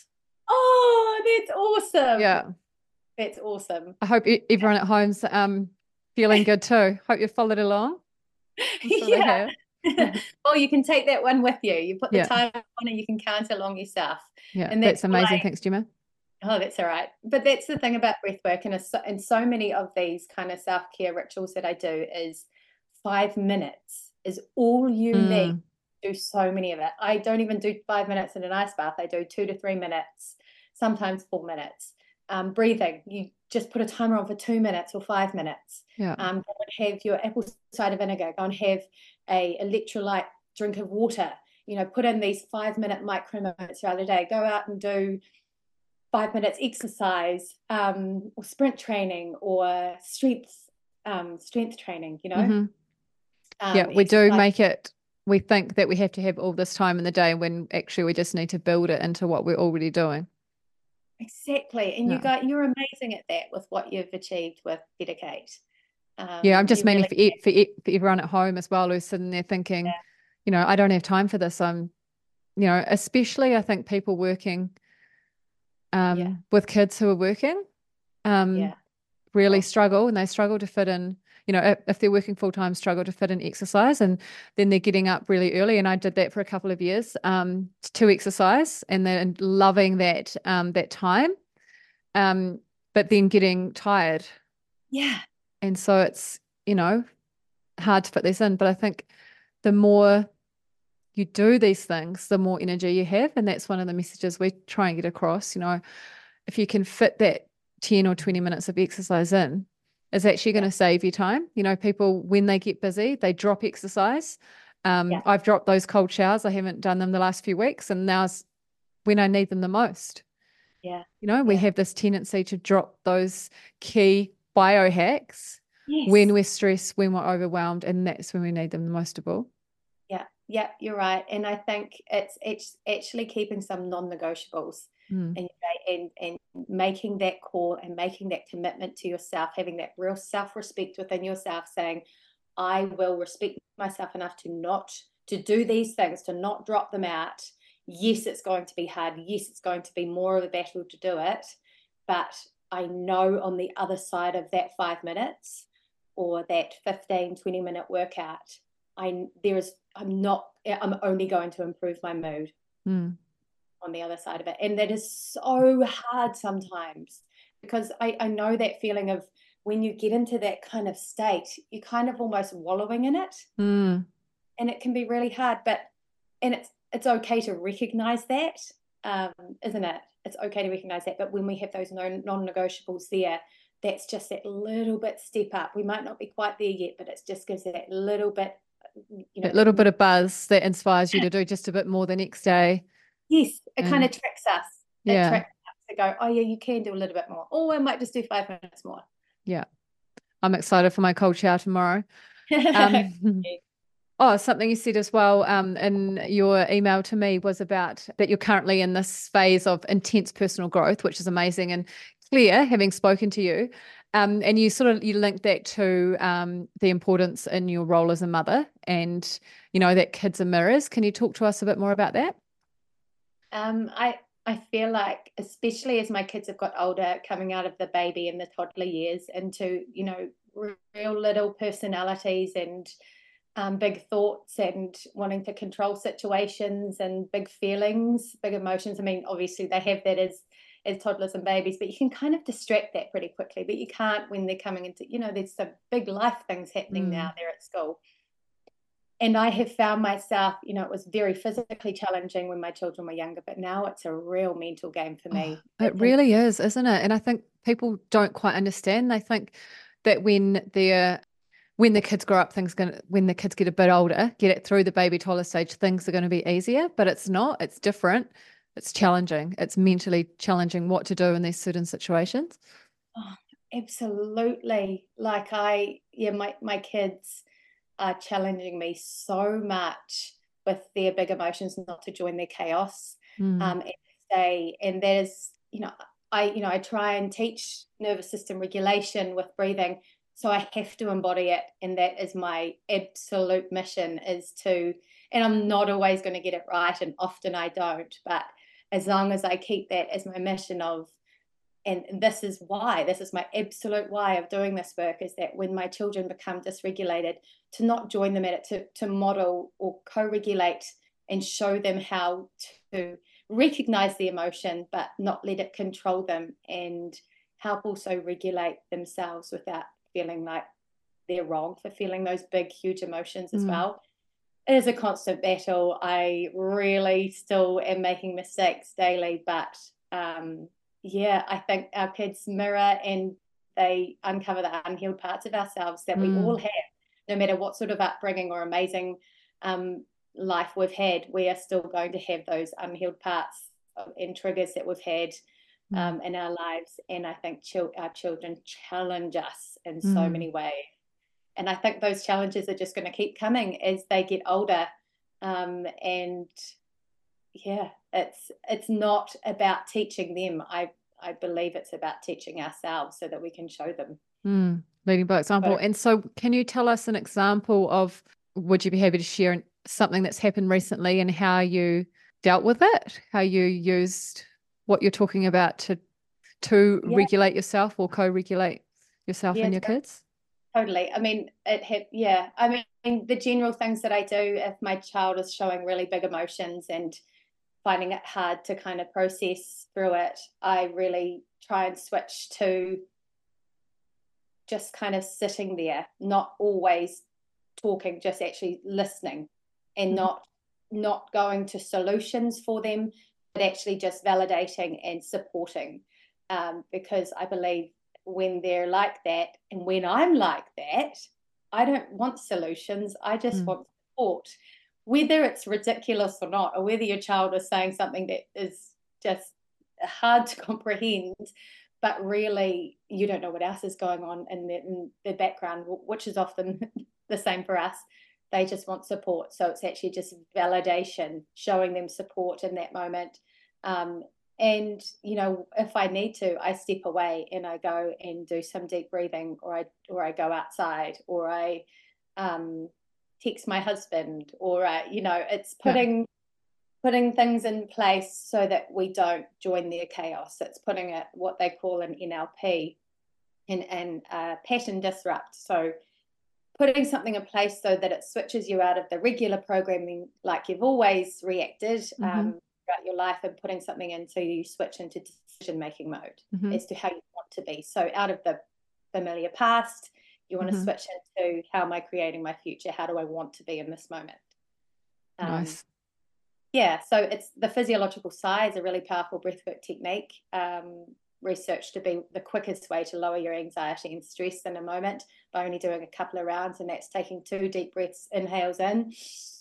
Oh, that's awesome! Yeah, that's awesome. I hope everyone at home's um feeling good too. Hope you followed along. I'm sure yeah. they have. Well, you can take that one with you. You put the yeah. time on and you can count along yourself. Yeah, and that's, that's amazing. like, Thanks, Gemma. Oh, that's all right. But that's the thing about breath work, and in so many of these kind of self-care rituals that I do is five minutes is all you mm. need to do so many of it. I don't even do five minutes in an ice bath. I do two to three minutes, sometimes four minutes. Um, breathing, you just put a timer on for two minutes or five minutes. Yeah. Um, go and have your apple cider vinegar. Go and have a electrolyte drink of water. You know, put in these five minute micro moments throughout the day. Go out and do five minutes exercise, um, or sprint training, or strength um, strength training. You know. Mm-hmm. Um, yeah, we do make it. We think that we have to have all this time in the day when actually we just need to build it into what we're already doing. Exactly. And yeah. you got, you're amazing at that with what you've achieved with Dedicate. Um, yeah, I'm just meaning really for, for, for everyone at home as well who's sitting there thinking, yeah. you know, I don't have time for this. I'm, you know, especially I think people working um, yeah. with kids who are working um, yeah. really oh. struggle, and they struggle to fit in, you know, if, if they're working full time, struggle to fit in exercise, and then they're getting up really early. And I did that for a couple of years um, to exercise, and then loving that um, that time, um, but then getting tired. Yeah. And so it's, you know, hard to fit this in. But I think the more you do these things, the more energy you have. And that's one of the messages we try and get across. You know, if you can fit that ten or twenty minutes of exercise in, is actually going to yeah. save you time. You know, people, when they get busy, they drop exercise. Um, yeah. I've dropped those cold showers. I haven't done them the last few weeks. And now's when I need them the most. Yeah. You know, we yeah. have this tendency to drop those key biohacks yes. when we're stressed, when we're overwhelmed, and that's when we need them the most of all. Yeah, yeah, you're right. And I think it's it's actually keeping some non-negotiables mm. and, and and making that call and making that commitment to yourself, having that real self-respect within yourself, saying, I will respect myself enough to not to do these things, to not drop them out. Yes, it's going to be hard. Yes, it's going to be more of a battle to do it. But I know on the other side of that five minutes or that fifteen, twenty minute workout, I there is I'm not I'm only going to improve my mood mm. on the other side of it. And that is so hard sometimes, because I, I know that feeling of when you get into that kind of state, you're kind of almost wallowing in it. Mm. And it can be really hard, but and it's it's okay to recognize that, um, isn't it? It's okay to recognize that. But when we have those non non-negotiables there, that's just that little bit step up. We might not be quite there yet, but it just gives that little bit, you know, That little that, bit of buzz that inspires you to do just a bit more the next day. yes, it And kind of tricks us. It yeah, tricks us to go, oh yeah, you can do a little bit more. Or I might just do five minutes more. yeah. I'm excited for my cold shower tomorrow. Um, oh, something you said as well um, in your email to me was about that you're currently in this phase of intense personal growth, which is amazing and clear, having spoken to you. Um, and you sort of you linked that to um, the importance in your role as a mother, and you know that kids are mirrors. Can you talk to us a bit more about that? Um, I I feel like, especially as my kids have got older, coming out of the baby and the toddler years into, you know, real little personalities and um, big thoughts and wanting to control situations and big feelings, big emotions. I mean, obviously they have that as as toddlers and babies, but you can kind of distract that pretty quickly. But you can't when they're coming into, you know, there's some big life things happening now. Mm. They're at school. And I have found myself, you know, it was very physically challenging when my children were younger, but now it's a real mental game for Oh, me. it And really is, isn't it? And I think people don't quite understand. They think that when they're when the kids grow up, things gonna when the kids get a bit older, get it through the baby toddler stage, things are going to be easier. But it's not. It's different. It's challenging. It's mentally challenging what to do in these certain situations. oh, absolutely. Like I, yeah, my my kids are challenging me so much with their big emotions, not to join their chaos, Mm. um, and stay. And that is, you know, I, you know, I try and teach nervous system regulation with breathing, so I have to embody it, and that is my absolute mission. Is to, and I'm not always going to get it right, and often I don't, but as long as I keep that as my mission of, and this is why, this is my absolute why of doing this work, is that when my children become dysregulated, to not join them at it, to, to model or co-regulate and show them how to recognize the emotion but not let it control them, and help also regulate themselves without feeling like they're wrong for feeling those big huge emotions as Mm. well. It is a constant battle. I really still am making mistakes daily, but um yeah, I think our kids mirror and they uncover the unhealed parts of ourselves that we all Mm. have, no matter what sort of upbringing or amazing um, life we've had. We are still going to have those unhealed parts and triggers that we've had Mm. um, in our lives. And I think chil- our children challenge us in so Mm. many ways. And I think those challenges are just going to keep coming as they get older. Um, and yeah, it's it's not about teaching them. I I believe it's about teaching ourselves so that we can show them. Mm. Leading by example. But And so, can you tell us an example of? Would you be happy to share something that's happened recently and how you dealt with it? How you used what you're talking about to to yeah, regulate yourself or co-regulate yourself yeah, and your kids? totally. I mean, it had, yeah. I mean, the general things that I do if my child is showing really big emotions and finding it hard to kind of process through it, I really try and switch to just kind of sitting there, not always talking, just actually listening, and Mhm. not not going to solutions for them, but actually just validating and supporting. Um, because I believe when they're like that, and when I'm like that, I don't want solutions. I just Mm. want support, whether it's ridiculous or not, or whether your child is saying something that is just hard to comprehend, but really you don't know what else is going on in the, in the background, which is often the same for us. They just want support. So it's actually just validation, showing them support in that moment. Um, and, you know, if I need to, I step away and I go and do some deep breathing, or I, or I go outside, or I, um, text my husband, or uh, you know, it's putting yeah. putting things in place so that we don't join their chaos. It's putting it what they call an N L P, and and uh, pattern disrupt. So putting something in place so that it switches you out of the regular programming like you've always reacted mm-hmm. um, throughout your life, and putting something in so you switch into decision-making mode mm-hmm. as to how you want to be. So out of the familiar past, you want mm-hmm. to switch into, how am I creating my future? How do I want to be in this moment? Um, nice. Yeah, so it's the physiological sigh is a really powerful breathwork technique. Um, researched to be the quickest way to lower your anxiety and stress in a moment by only doing a couple of rounds, and that's taking two deep breaths, inhales in,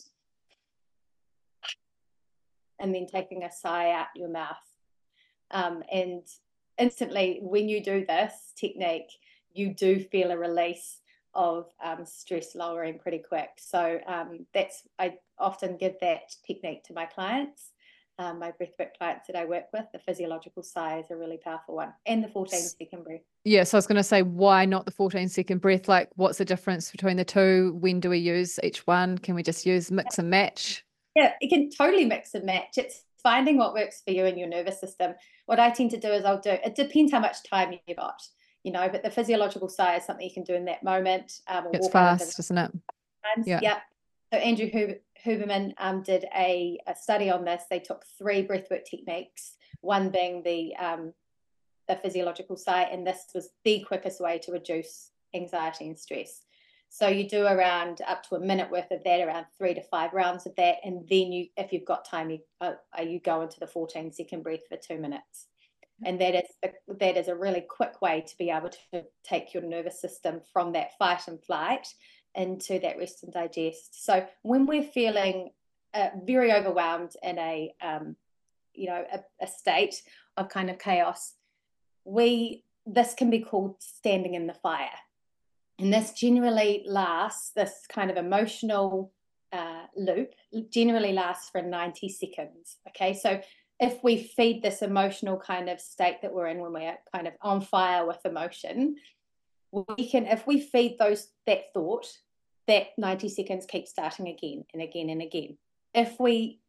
and then taking a sigh out your mouth. Um, and instantly, when you do this technique, you do feel a release of um, stress lowering pretty quick. So um, that's I often give that technique to my clients. Um, my breathwork clients that I work with. The physiological sigh is a really powerful one, and the fourteen second breath. Yeah, so I was going to say, why not the fourteen second breath? Like, what's the difference between the two? When do we use each one? Can we just use mix and match? Yeah, you can totally mix and match. It's finding what works for you and your nervous system. What I tend to do is I'll do, it depends how much time you've got, you know, but the physiological sigh is something you can do in that moment. Um, it's fast, isn't it? Yeah. yeah. So Andrew Huber, Huberman um, did a, a study on this. They took three breathwork techniques, one being the um, the physiological sigh, and this was the quickest way to reduce anxiety and stress. So you do around up to a minute worth of that, around three to five rounds of that, and then you, if you've got time, you uh, you go into the fourteen second breath for two minutes, and that is a, that is a really quick way to be able to take your nervous system from that fight and flight into that rest and digest. So when we're feeling uh, very overwhelmed in a, um, you know, a, a state of kind of chaos, we, this can be called standing in the fire. And this generally lasts, this kind of emotional uh, loop generally lasts for ninety seconds. Okay. So if we feed this emotional kind of state that we're in when we're kind of on fire with emotion, we can, if we feed those, that thought, that ninety seconds keeps starting again and again and again. If we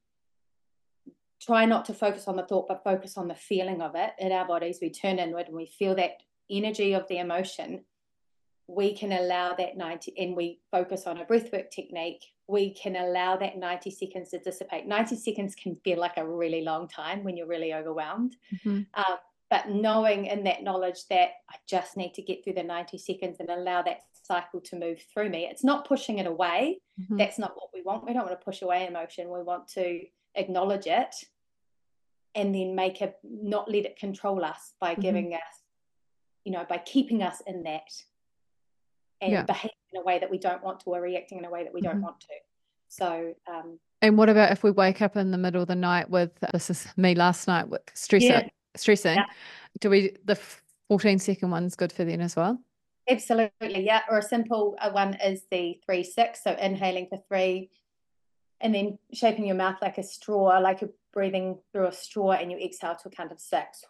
try not to focus on the thought, but focus on the feeling of it in our bodies, we turn inward and we feel that energy of the emotion, we can allow that ninety, and we focus on a breathwork technique, we can allow that ninety seconds to dissipate. ninety seconds can feel like a really long time when you're really overwhelmed. Mm-hmm. Um, but knowing in that knowledge that I just need to get through the ninety seconds and allow that cycle to move through me. It's not pushing it away. Mm-hmm. That's not what we want. We don't want to push away emotion. We want to acknowledge it and then make it, not let it control us by mm-hmm. giving us, you know, by keeping us in that and yeah. behaving in a way that we don't want to, or reacting in a way that we mm-hmm. don't want to. So, um, and what about if we wake up in the middle of the night with, this is me last night, with stressing, yeah. stressing, yeah. do we, the fourteen second one's good for then as well? Absolutely, yeah. Or a simple uh, one is the three six. So inhaling for three, and then shaping your mouth like a straw, like you're breathing through a straw, and you exhale to a count of six.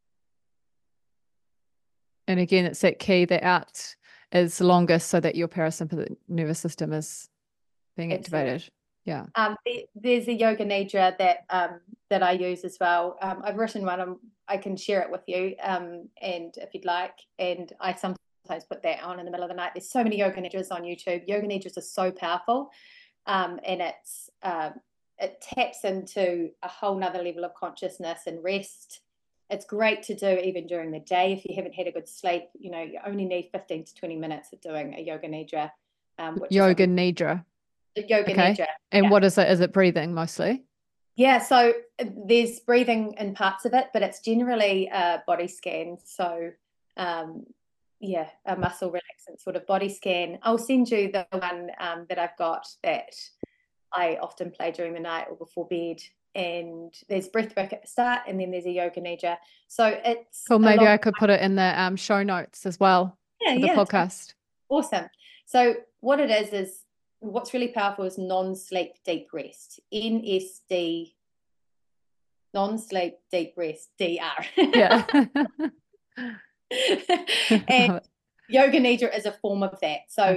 And again, it's that key that out is longest, so that your parasympathetic nervous system is being Absolutely. activated. Yeah. Um, there's a yoga nidra that um that I use as well. Um, I've written one. Um, I can share it with you. Um, and if you'd like, and I sometimes put that on in the middle of the night. There's so many yoga nidras on YouTube. Yoga nidras are so powerful, um, and it's um, it taps into a whole nother level of consciousness and rest. It's great to do even during the day if you haven't had a good sleep. You know, you only need fifteen to twenty minutes of doing a yoga nidra. Um, which yoga is nidra. Yoga okay. nidra. And yeah. what is it? Is it breathing mostly? Yeah, so there's breathing in parts of it, but it's generally a body scan. So, um, yeah, a muscle relaxant sort of body scan. I'll send you the one um, that I've got that I often play during the night or before bed. And there's breath work at the start, and then there's a yoga nidra. So it's cool. Maybe I could put it in the um, show notes as well yeah, for the yeah, podcast. Awesome. So what it is is what's really powerful is non-sleep deep rest. N S D, non-sleep deep rest, D R. Yeah. And yoga nidra is a form of that. So okay.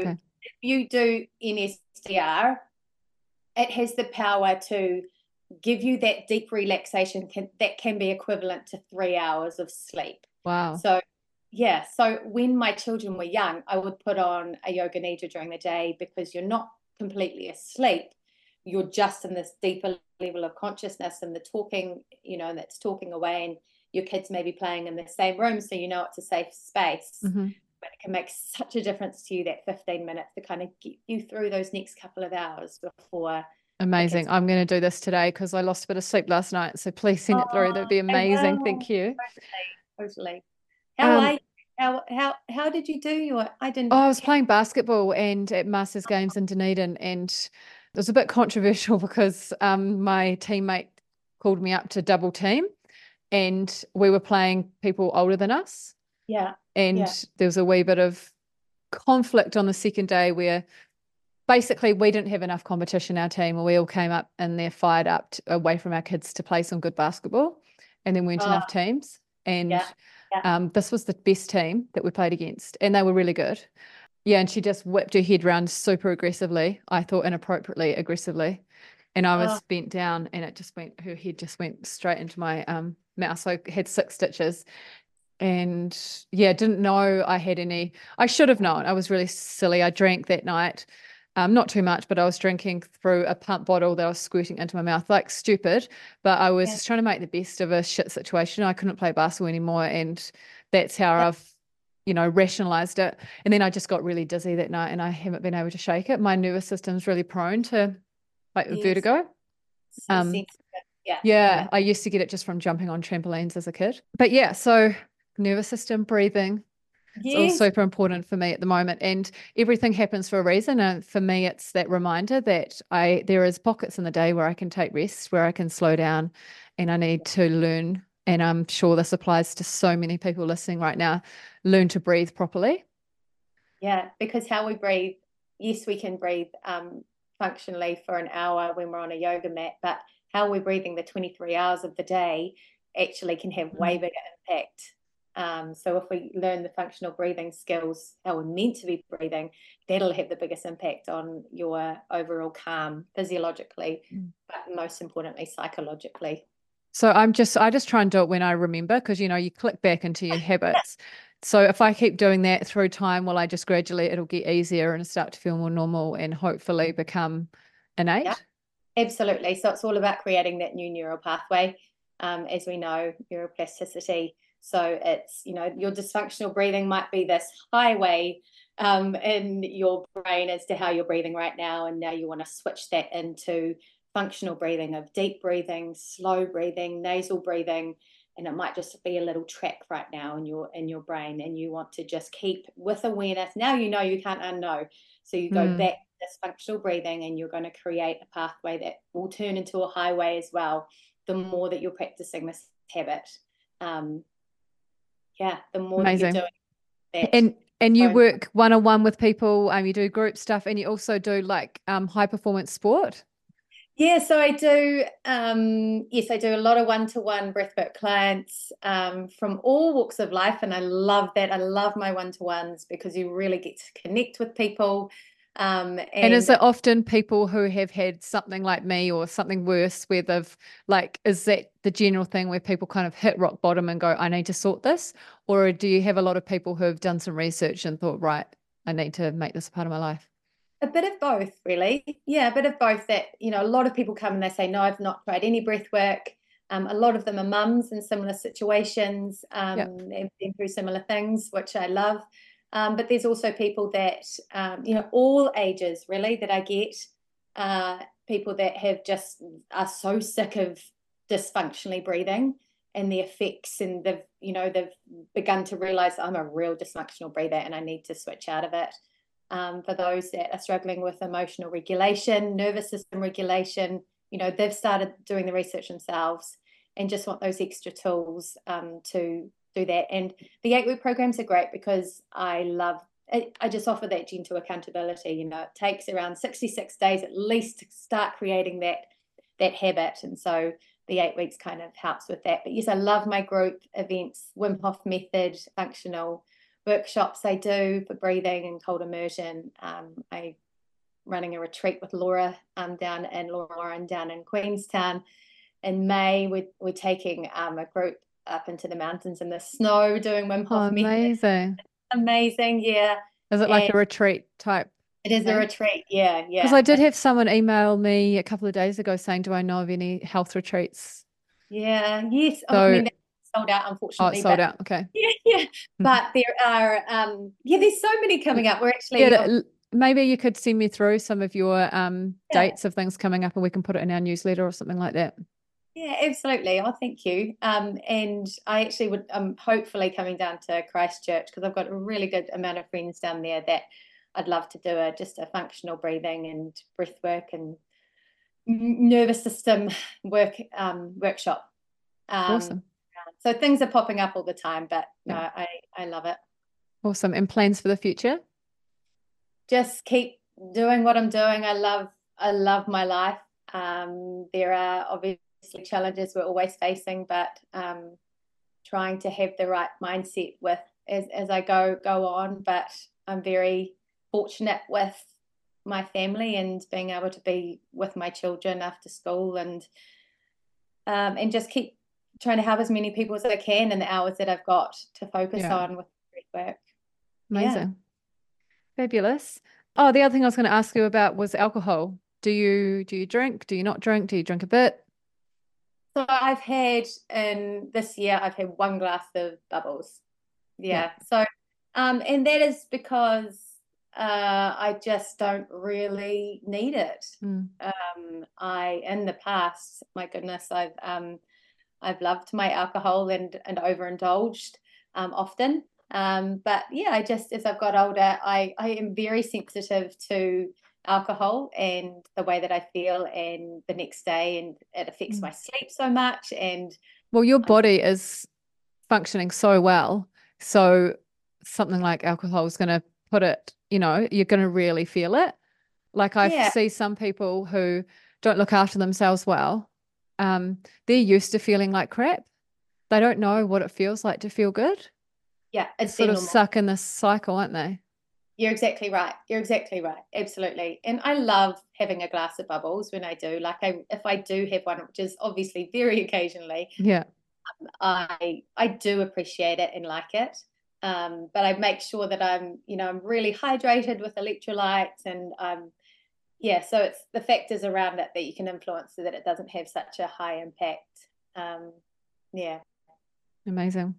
if you do N S D R, it has the power to give you that deep relaxation can, that can be equivalent to three hours of sleep. Wow. So, yeah. So when my children were young, I would put on a yoga nidra during the day because you're not completely asleep. You're just in this deeper level of consciousness, and the talking, you know, that's talking away, and your kids may be playing in the same room, so you know it's a safe space. Mm-hmm. But it can make such a difference to you, that fifteen minutes, to kind of get you through those next couple of hours before. Amazing. I'm going to do this today because I lost a bit of sleep last night. So please send it through. That'd be Oh, I amazing. will. Thank you. Totally, totally. How Um, are you? How how how did you do your? I oh, didn't. I was playing basketball and at Masters Games in Dunedin, and it was a bit controversial because um, my teammate called me up to double team, and we were playing people older than us. Yeah. And Yeah. there was a wee bit of conflict on the second day where basically we didn't have enough competition, our team, or we all came up and they're fired up to, away from our kids to play some good basketball, and then weren't Oh, enough teams. And yeah. Yeah. um, this was the best team that we played against, and they were really good. Yeah, and she just whipped her head round super aggressively. I thought inappropriately aggressively. And I Oh, was bent down and it just went, her head just went straight into my um, mouth. So I had six stitches. And yeah, didn't know I had any. I should have known. I was really silly. I drank that night. Um, not too much, but I was drinking through a pump bottle that I was squirting into my mouth, like stupid. But I was yeah. just trying to make the best of a shit situation. I couldn't play basketball anymore. And that's how Yeah. I've, you know, rationalized it. And then I just got really dizzy that night and I haven't been able to shake it. My nervous system's really prone to like Yes. vertigo. So Um, sensitive. Yeah. yeah, Yeah. I used to get it just from jumping on trampolines as a kid. But yeah, so nervous system, breathing, it's all Yes. super important for me at the moment. And everything happens for a reason. And for me, it's that reminder that I there is pockets in the day where I can take rest, where I can slow down, and I need to learn. And I'm sure this applies to so many people listening right now, learn to breathe properly. Yeah. Because how we breathe, yes, we can breathe um, functionally for an hour when we're on a yoga mat, but how we're breathing the twenty-three hours of the day actually can have way Mm. bigger impact. Um, so if we learn the functional breathing skills, how we're meant to be breathing, that'll have the biggest impact on your overall calm physiologically, Mm. but most importantly, psychologically. So I'm just, I just try and do it when I remember, because, you know, you click back into your habits. So if I keep doing that through time, well, I just gradually, it'll get easier and start to feel more normal and hopefully become Yeah, innate. absolutely. So it's all about creating that new neural pathway, um, as we know, neuroplasticity. So it's, you know, your dysfunctional breathing might be this highway um, in your brain as to how you're breathing right now. And now you want to switch that into functional breathing of deep breathing, slow breathing, nasal breathing. And it might just be a little track right now in your in your brain. And you want to just keep with awareness. Now you know you can't unknow. So you go Mm, back this functional breathing, and you're going to create a pathway that will turn into a highway as well, the more that you're practicing this habit. Um, yeah, the more that you're amazing. doing that. And and you So, work one on one with people, um, you do group stuff, and you also do like um high performance sport. yeah, so I do, um, yes, I do a lot of one-to-one breathwork clients um, from all walks of life, and I love that. I love my one-to-ones because you really get to connect with people. Um, And is and it often people who have had something like me or something worse where they've like, is that the general thing where people kind of hit rock bottom and go, I need to sort this? Or do you have a lot of people who have done some research and thought, right, I need to make this a part of my life? A bit of both, really. Yeah, a bit of both. That, you know, a lot of people come and they say, no, I've not tried any breath work. Um, a lot of them are mums in similar situations, um, Yep. and been through similar things, which I love. Um, but there's also people that, um, you know, all ages really that I get, uh, people that have just are so sick of dysfunctionally breathing and the effects, and they've, you know, they've begun to realize I'm a real dysfunctional breather and I need to switch out of it. Um, for those that are struggling with emotional regulation, nervous system regulation, you know, they've started doing the research themselves and just want those extra tools um, to do that. And the eight week programs are great because I love it. I just offer that gentle accountability. You know, it takes around sixty-six days at least to start creating that that habit. And so the eight weeks kind of helps with that. But yes, I love my group events, Wim Hof method, functional, workshops I do for breathing and cold immersion. Um, I running a retreat with Laura um, down in Lauren down in Queenstown. In May, we're, we're taking um, a group up into the mountains in the snow doing Wim Oh, Hof method. amazing. Amazing, yeah. Is it like And a retreat type it is a thing? retreat, yeah, Because yeah. I did have someone email me a couple of days ago saying, do I know of any health retreats? Yeah, yes. Oh, I So, mean, that's sold out, oh, it's unfortunately, sold but out. Okay. yeah, yeah. But there are, um, yeah, there's so many coming up. We're actually, Yeah, oh, l- maybe you could send me through some of your um yeah, dates of things coming up and we can put it in our newsletter or something like that. yeah, absolutely. Oh, thank you. Um, and I actually would, um, hopefully coming down to Christchurch because I've got a really good amount of friends down there that I'd love to do a just a functional breathing and breath work and n- nervous system work um workshop. Um, Awesome. so things are popping up all the time, but no, Yeah. I I love it. Awesome. And plans for the future? Just keep doing what I'm doing. I love I love my life. Um, there are obviously challenges we're always facing, but um, trying to have the right mindset with as as I go go on. But I'm very fortunate with my family and being able to be with my children after school and um, and just keep trying to help as many people as I can in the hours that I've got to focus Yeah. on with work. Yeah. Amazing. Fabulous. Oh, the other thing I was going to ask you about was alcohol. Do you do you drink? Do you not drink? Do you drink a bit? So I've had in this year, I've had one glass of bubbles. Yeah. Yeah. So, um, and that is because uh, I just don't really need it. Mm. Um, I in the past, my goodness, I've um, I've loved my alcohol and and overindulged um, often. Um, but yeah, I just as I've got older, I I am very sensitive to alcohol and the way that I feel and the next day, and it affects Mm. my sleep so much. And Well, your um, body is functioning so well. So something like alcohol is going to put it, you know, you're going to really feel it. Like I yeah, see some people who don't look after themselves well. Um, they're used to feeling like crap. They don't know what it feels like to feel good. yeah, They're it's sort their of normal. stuck in this cycle, aren't they? You're exactly right. You're exactly right. Absolutely. And I love having a glass of bubbles when I do. Like I if I do have one, which is obviously very occasionally, Yeah. I I do appreciate it and like it. Um, but I make sure that I'm, you know, I'm really hydrated with electrolytes and um yeah, so it's the factors around it that you can influence so that it doesn't have such a high impact. Um, yeah. Amazing.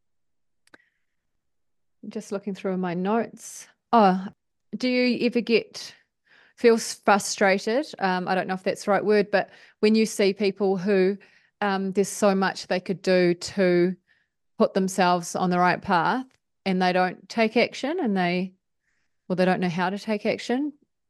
Just looking through my notes. Oh, do you ever get feel frustrated? Um, I don't know if that's the right word, but when you see people who um, there's so much they could do to put themselves on the right path and they don't take action and they, well, they don't know how to take action.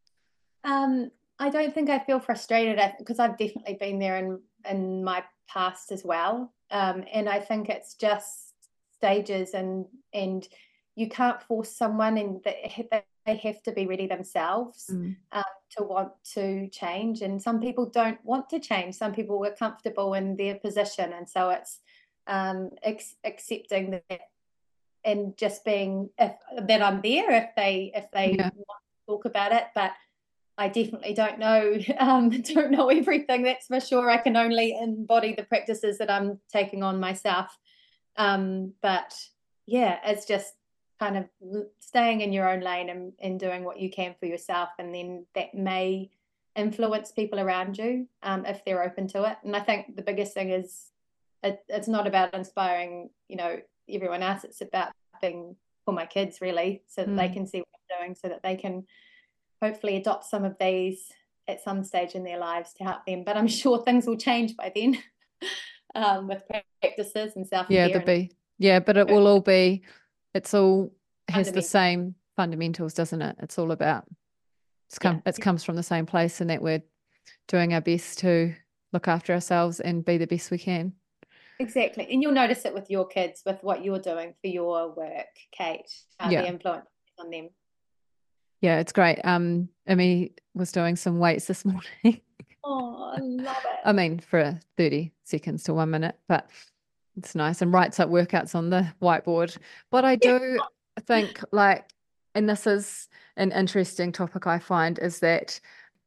Um, I don't think I feel frustrated because I've definitely been there in in my past as well. Um, and I think it's just stages and and you can't force someone and they, they have to be ready themselves Mm. um, to want to change. And some people don't want to change. Some people were comfortable in their position, and so it's um, ex- accepting that and just being if that I'm there if they if they Yeah. want to talk about it, but I definitely don't know um, don't know everything. That's for sure. I can only embody the practices that I'm taking on myself. Um, but yeah, it's just kind of staying in your own lane and, and doing what you can for yourself, and then that may influence people around you um, if they're open to it. And I think the biggest thing is it, it's not about inspiring, you know, everyone else. It's about being for my kids really, so that they Mm. can see what I'm doing, so that they can hopefully adopt some of these at some stage in their lives to help them. But I'm sure things will change by then um, with practices and Yeah, self-care there'll and be. Yeah, but it will all be, it's all has the fundamental. same fundamentals, doesn't it? It's all about, it's Yeah, come, it comes from the same place and that we're doing our best to look after ourselves and be the best we can. exactly. And you'll notice it with your kids, with what you're doing for your work, Kate, how Yeah. the influence on them. Yeah, it's great. Um, Emmy was doing some weights this morning. Oh, I love I it. mean, for thirty seconds to one minute, but it's nice and writes up workouts on the whiteboard. But I Yeah, do. think like, and this is an interesting topic I find, is that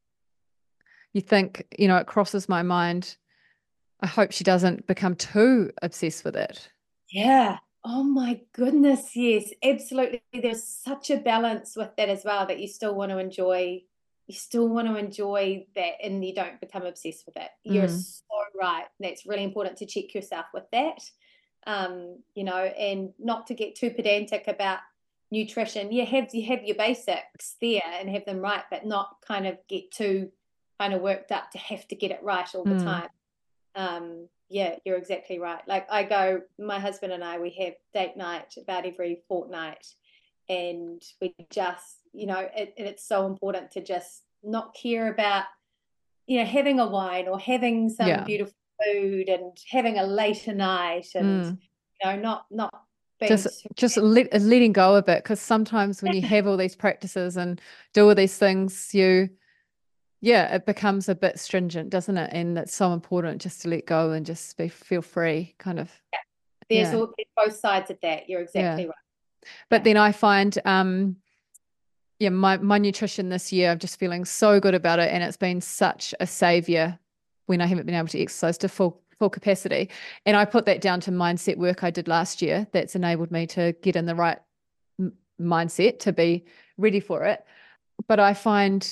you think, you know, it crosses my mind. I hope she doesn't become too obsessed with it. Yeah. Oh my goodness, yes, absolutely. There's such a balance with that as well, that you still want to enjoy, you still want to enjoy that and you don't become obsessed with it. You're Mm. so right. That's really important to check yourself with that. Um, you know, and not to get too pedantic about nutrition. You have you have your basics there and have them right, but not kind of get too kind of worked up to have to get it right all the Mm. time. Um, yeah, you're exactly right. Like I go, my husband and I, we have date night about every fortnight, and we just, you know, it, and it's so important to just not care about, you know, having a wine or having some Yeah. beautiful food and having a later night, and Mm. you know, not not being Just too, just let, letting go a bit, because sometimes when you have all these practices and do all these things, you yeah, it becomes a bit stringent, doesn't it? And it's so important just to let go and just be feel free, kind of. there's Yeah, all there's both sides of that. You're yeah. exactly right. But Yeah. then I find, um, yeah, my my nutrition this year, I'm just feeling so good about it, and it's been such a savior when I haven't been able to exercise to full full capacity. And I put that down to mindset work I did last year. That's enabled me to get in the right m- mindset to be ready for it. But I find,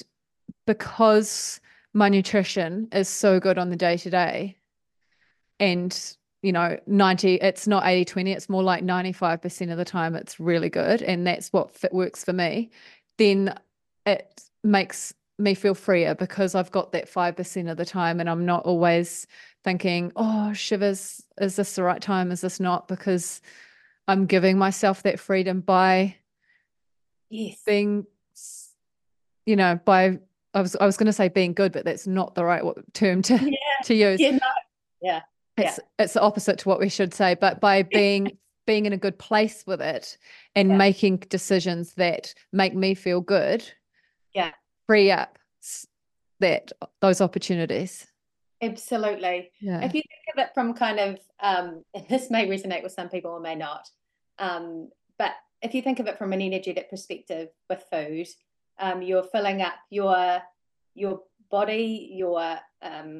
because my nutrition is so good on the day to day, and you know ninety, it's not eighty twenty, it's more like ninety-five percent of the time it's really good, and that's what fit works for me, then it makes me feel freer, because I've got that five percent of the time and I'm not always thinking, oh shivers, is this the right time, is this not, because I'm giving myself that freedom by Yes. being, you know, by I was I was going to say being good, but that's not the right term to Yeah. to use. Yeah. No. Yeah. Yeah. It's it's the opposite to what we should say, but by being being in a good place with it and Yeah. making decisions that make me feel good, Yeah. free up that those opportunities. Absolutely. Yeah. If you think of it from kind of, um, and this may resonate with some people or may not, um, but if you think of it from an energetic perspective with food, um, you're filling up your your body, your um,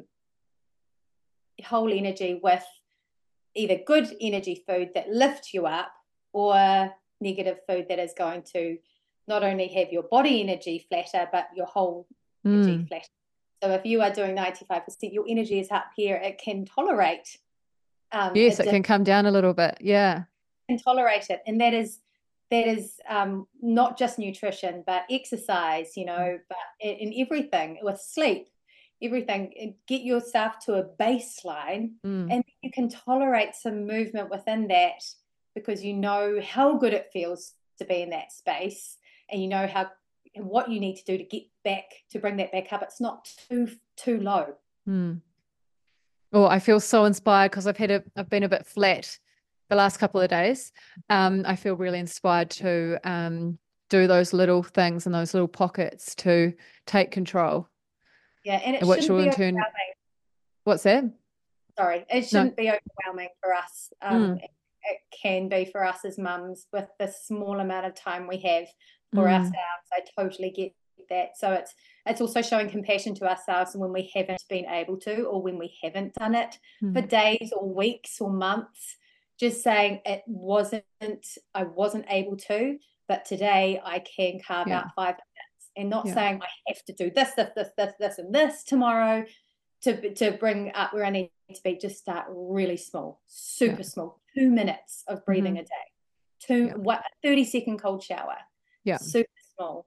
whole energy with either good energy food that lifts you up, or negative food that is going to not only have your body energy flatter, but your whole energy Mm. flatter. So if you are doing ninety-five percent, your energy is up here. It can tolerate um, a Yes, it dip, can come down a little bit. Yeah. can tolerate it, and that is that is um, not just nutrition, but exercise. You know, but in, in everything with sleep, everything. Get yourself to a baseline, Mm. and you can tolerate some movement within that, because you know how good it feels to be in that space, and you know how what you need to do to get back to bring that back up. It's not too too low. Mm. Oh, I feel so inspired, because I've had a I've been a bit flat the last couple of days. Um, I feel really inspired to um do those little things and those little pockets to take control, Yeah, and it which shouldn't will be in turn, overwhelming. what's that? Sorry, it No. shouldn't be overwhelming for us. Um, Mm. it, it can be for us as mums with the small amount of time we have for ourselves. Mm. I totally get that. So it's it's also showing compassion to ourselves when we haven't been able to, or when we haven't done it for Mm. days or weeks or months. Just saying it wasn't, I wasn't able to, but today I can carve Yeah. out five minutes, and not Yeah. saying I have to do this, this, this, this, this, and this tomorrow to to bring up where I need to be. Just start really small, Yeah. super small, two minutes of breathing Mm-hmm. a day, two Yeah. what thirty second cold shower, Yeah. super small.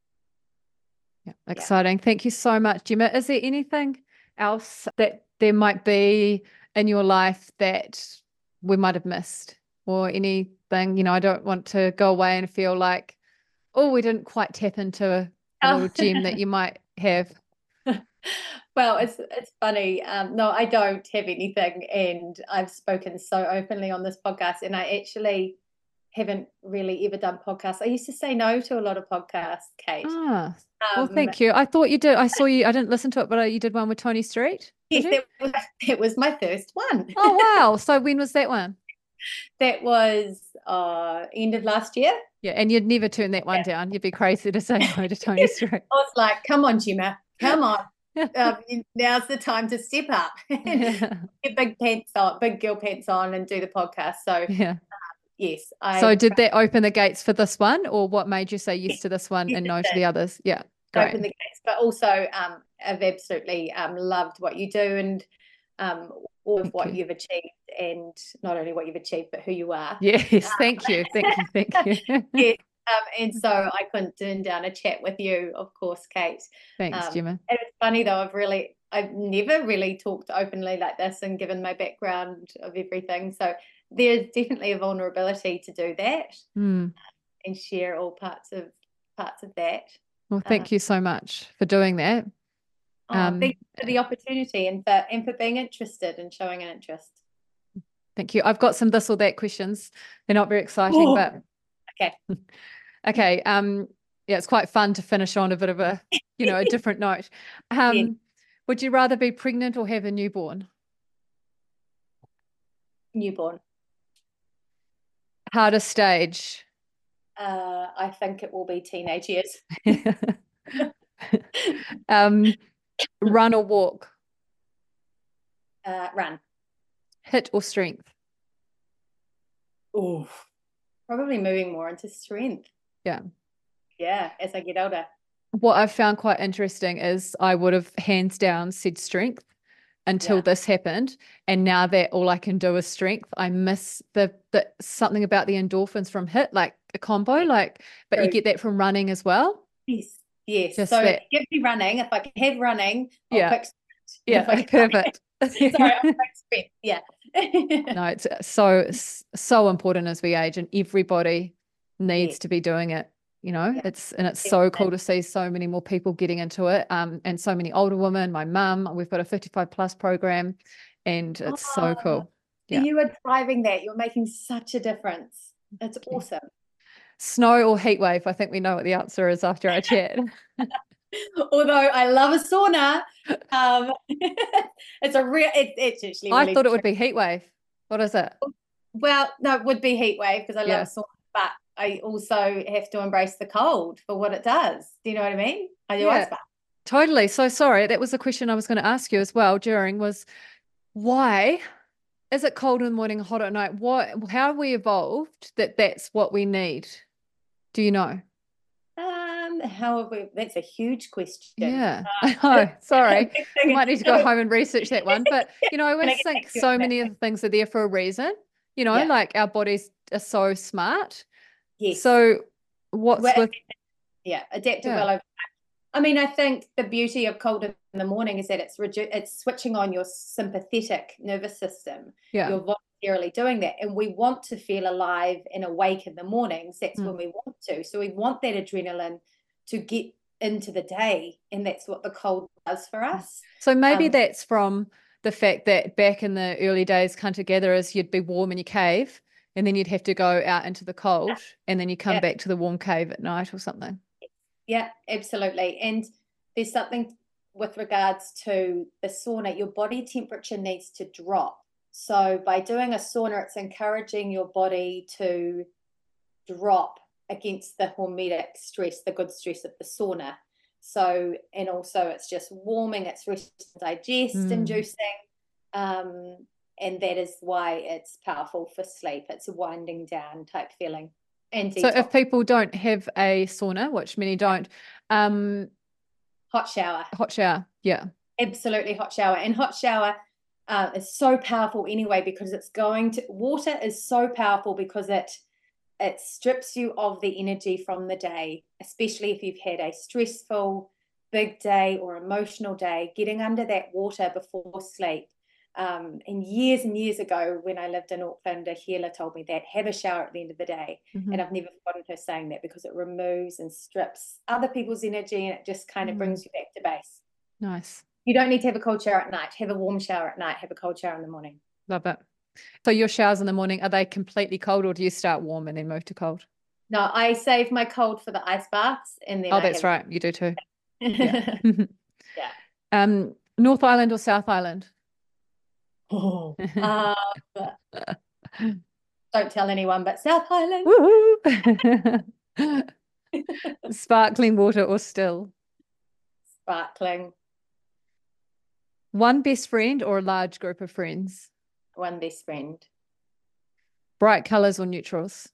Yeah. Yeah. Exciting. Thank you so much, Gemma. Is there anything else that there might be in your life that we might have missed, or anything, you know, I don't want to go away and feel like, oh, we didn't quite tap into a, a little Oh. gem that you might have. Well, it's it's funny. Um, no, I don't have anything, and I've spoken so openly on this podcast, and I actually haven't really ever done podcasts. I used to say no to a lot of podcasts, Kate. Ah, well, Um, thank you. I thought you did. I saw you. I didn't listen to it, but uh, you did one with Tony Street, did yes, you? that was, that was my first one. Oh, wow. So when was that one? That was uh, end of last year. Yeah, and you'd never turn that one yeah. down. You'd be crazy to say no to Tony Strait. I was like, come on, Gemma, come on. um, now's the time to step up. Get big pants on, big girl pants on and do the podcast. So yeah. Um, yes. I so did that open the gates for this one, or what made you say yes to this one yes, and no to the others? Yeah. Great. Open the gates, but also um, I've absolutely um, loved what you do and um, all of what you. you've achieved, and not only what you've achieved, but who you are. Yes, um, thank you, thank you, thank you. Yes, um, and so I couldn't turn down a chat with you, of course, Kate. Thanks, um, Gemma. And it's funny though, I've really, I've never really talked openly like this and given my background of everything. So there's definitely a vulnerability to do that mm. and share all parts of parts of that. Well, thank um, you so much for doing that. Oh, um, thank you for the opportunity and for and for being interested and showing an interest. Thank you. I've got some this or that questions. They're not very exciting, Ooh. but okay. okay. Um, yeah, it's quite fun to finish on a bit of a, you know, a different note. Um, yeah. Would you rather be pregnant or have a newborn? Newborn. Hardest stage? Uh, I think it will be teenage years. um, run or walk? Uh, run. Hit or strength? Oh, probably moving more into strength. Yeah. Yeah, as I get older. What I've found quite interesting is I would have hands down said strength until yeah. this happened, and now that all I can do is strength, I miss the the something about the endorphins from hit, like a combo, like but True. You get that from running as well. Yes, yes. Just so that, give me running. If I can have running, I'll yeah, pick yeah, I perfect. Sorry, I'll pick strength. Yeah. No, it's so so important as we age, and everybody needs yes. to be doing it. You know, yeah. it's and it's Definitely. so cool to see so many more people getting into it, um, and so many older women. My mum, we've got a fifty-five plus program, and it's oh, so cool. Yeah, you are driving that. You're making such a difference. It's awesome. Snow or heat wave? I think we know what the answer is after our chat. Although I love a sauna, um, it's a real. It, it's actually. I really thought it would be heat wave. What is it? Well, no, it would be heat wave because I love yeah. a sauna, but I also have to embrace the cold for what it does. Do you know what I mean? I do yeah, ice bath. Totally. So sorry. That was a question I was going to ask you as well during was why is it cold in the morning, hot at night? What, how have we evolved that that's what we need? Do you know? Um, how have we, that's a huge question. Yeah, uh, I know. Sorry. You might need to go home and research that one. But, you know, I always think so many of the things are there for a reason. You know, yeah. like our bodies are so smart. Yes. So what's well, with yeah, adapted yeah. well over time. I mean, I think the beauty of cold in the morning is that it's redu- it's switching on your sympathetic nervous system. Yeah. You're voluntarily doing that. And we want to feel alive and awake in the mornings. That's mm. when we want to. So we want that adrenaline to get into the day. And that's what the cold does for us. So maybe um, that's from the fact that back in the early days, hunter-gatherers, you'd be warm in your cave. And then you'd have to go out into the cold and then you come yeah. back to the warm cave at night or something. Yeah, absolutely. And there's something with regards to the sauna, your body temperature needs to drop. So by doing a sauna, it's encouraging your body to drop against the hormetic stress, the good stress of the sauna. So, and also it's just warming, it's rest and digest mm. inducing. Um, And that is why it's powerful for sleep. It's a winding down type feeling. And so if people don't have a sauna, which many don't, um, hot shower. Hot shower, yeah. Absolutely hot shower. And hot shower uh, is so powerful anyway because it's going to, water is so powerful because it it strips you of the energy from the day, especially if you've had a stressful, big day or emotional day, getting under that water before sleep. Um, and years and years ago, when I lived in Auckland, a healer told me that have a shower at the end of the day. Mm-hmm. And I've never forgotten her saying that because it removes and strips other people's energy and it just kind of mm. brings you back to base. Nice. You don't need to have a cold shower at night. Have a warm shower at night. Have a cold shower in the morning. Love it. So your showers in the morning, are they completely cold or do you start warm and then move to cold? No, I save my cold for the ice baths. And then oh, I that's have... right. You do too. Yeah. yeah. Um, North Island or South Island? Oh, um, don't tell anyone, but South Highland. Woo-hoo. Sparkling water or still? Sparkling. One best friend or a large group of friends? One best friend. Bright colours or neutrals?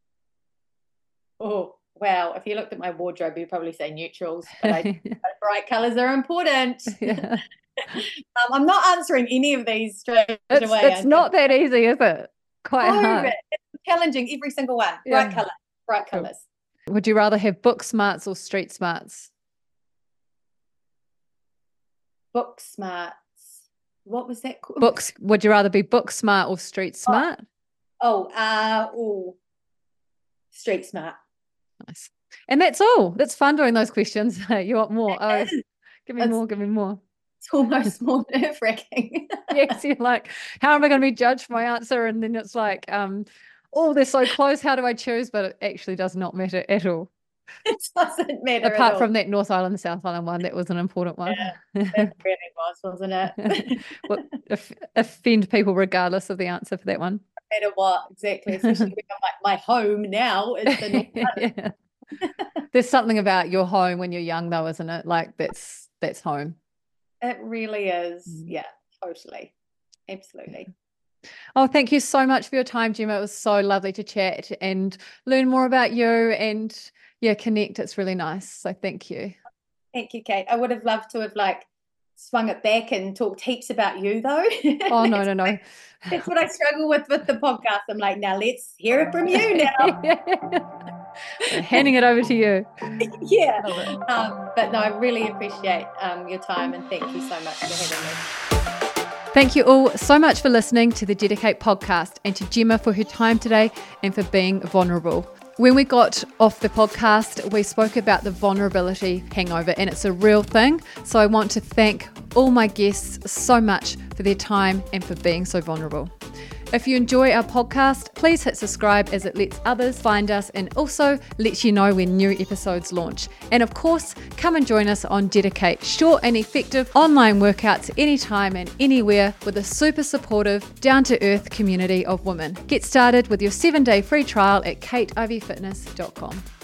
Oh, wow. If you looked at my wardrobe, you'd probably say neutrals, but I, bright colours are important. Yeah. um, I'm not answering any of these straight It's, away. it's not that easy, is it? Quite oh, hard. It's challenging, every single one. Yeah. Bright colour, bright Cool. colours. Would you rather have book smarts or street smarts? Book smarts. What was that called? Books. Would you rather be book smart or street smart? Oh, uh, oh, street smart. Nice. And that's all. That's fun doing those questions. You want more? It Oh, is. give me It's- more. Give me more. It's almost more nerve-wracking. Yes, you're like, how am I going to be judged for my answer? And then it's like, um, oh, they're so close. How do I choose? But it actually does not matter at all. It doesn't matter. at Apart all. from that North Island, South Island one, that was an important one. Yeah, It really was, wasn't it? Well, off- offend people regardless of the answer for that one. No matter what, exactly. Especially when I'm like, my home now is the North Island. Yeah. There's something about your home when you're young, though, isn't it? Like that's that's home. It really is. Mm. Yeah, totally. Absolutely. Oh, thank you so much for your time, Gemma. It was so lovely to chat and learn more about you and yeah, connect. It's really nice. So thank you. Thank you, Kate. I would have loved to have like swung it back and talked heaps about you though. Oh, no, no, no. That's what I struggle with with the podcast. I'm like, now let's hear it from you now. Handing it over to you. Yeah. Love it. Um, but no, I really appreciate um, your time and thank you so much for having me. Thank you all so much for listening to the Dedicate podcast and to Gemma for her time today and for being vulnerable. When we got off the podcast, we spoke about the vulnerability hangover and it's a real thing. So I want to thank all my guests so much for their time and for being so vulnerable. If you enjoy our podcast, please hit subscribe as it lets others find us and also lets you know when new episodes launch. And of course, come and join us on Dedicate, short and effective online workouts anytime and anywhere with a super supportive, down-to-earth community of women. Get started with your seven-day free trial at kate ivy fitness dot com.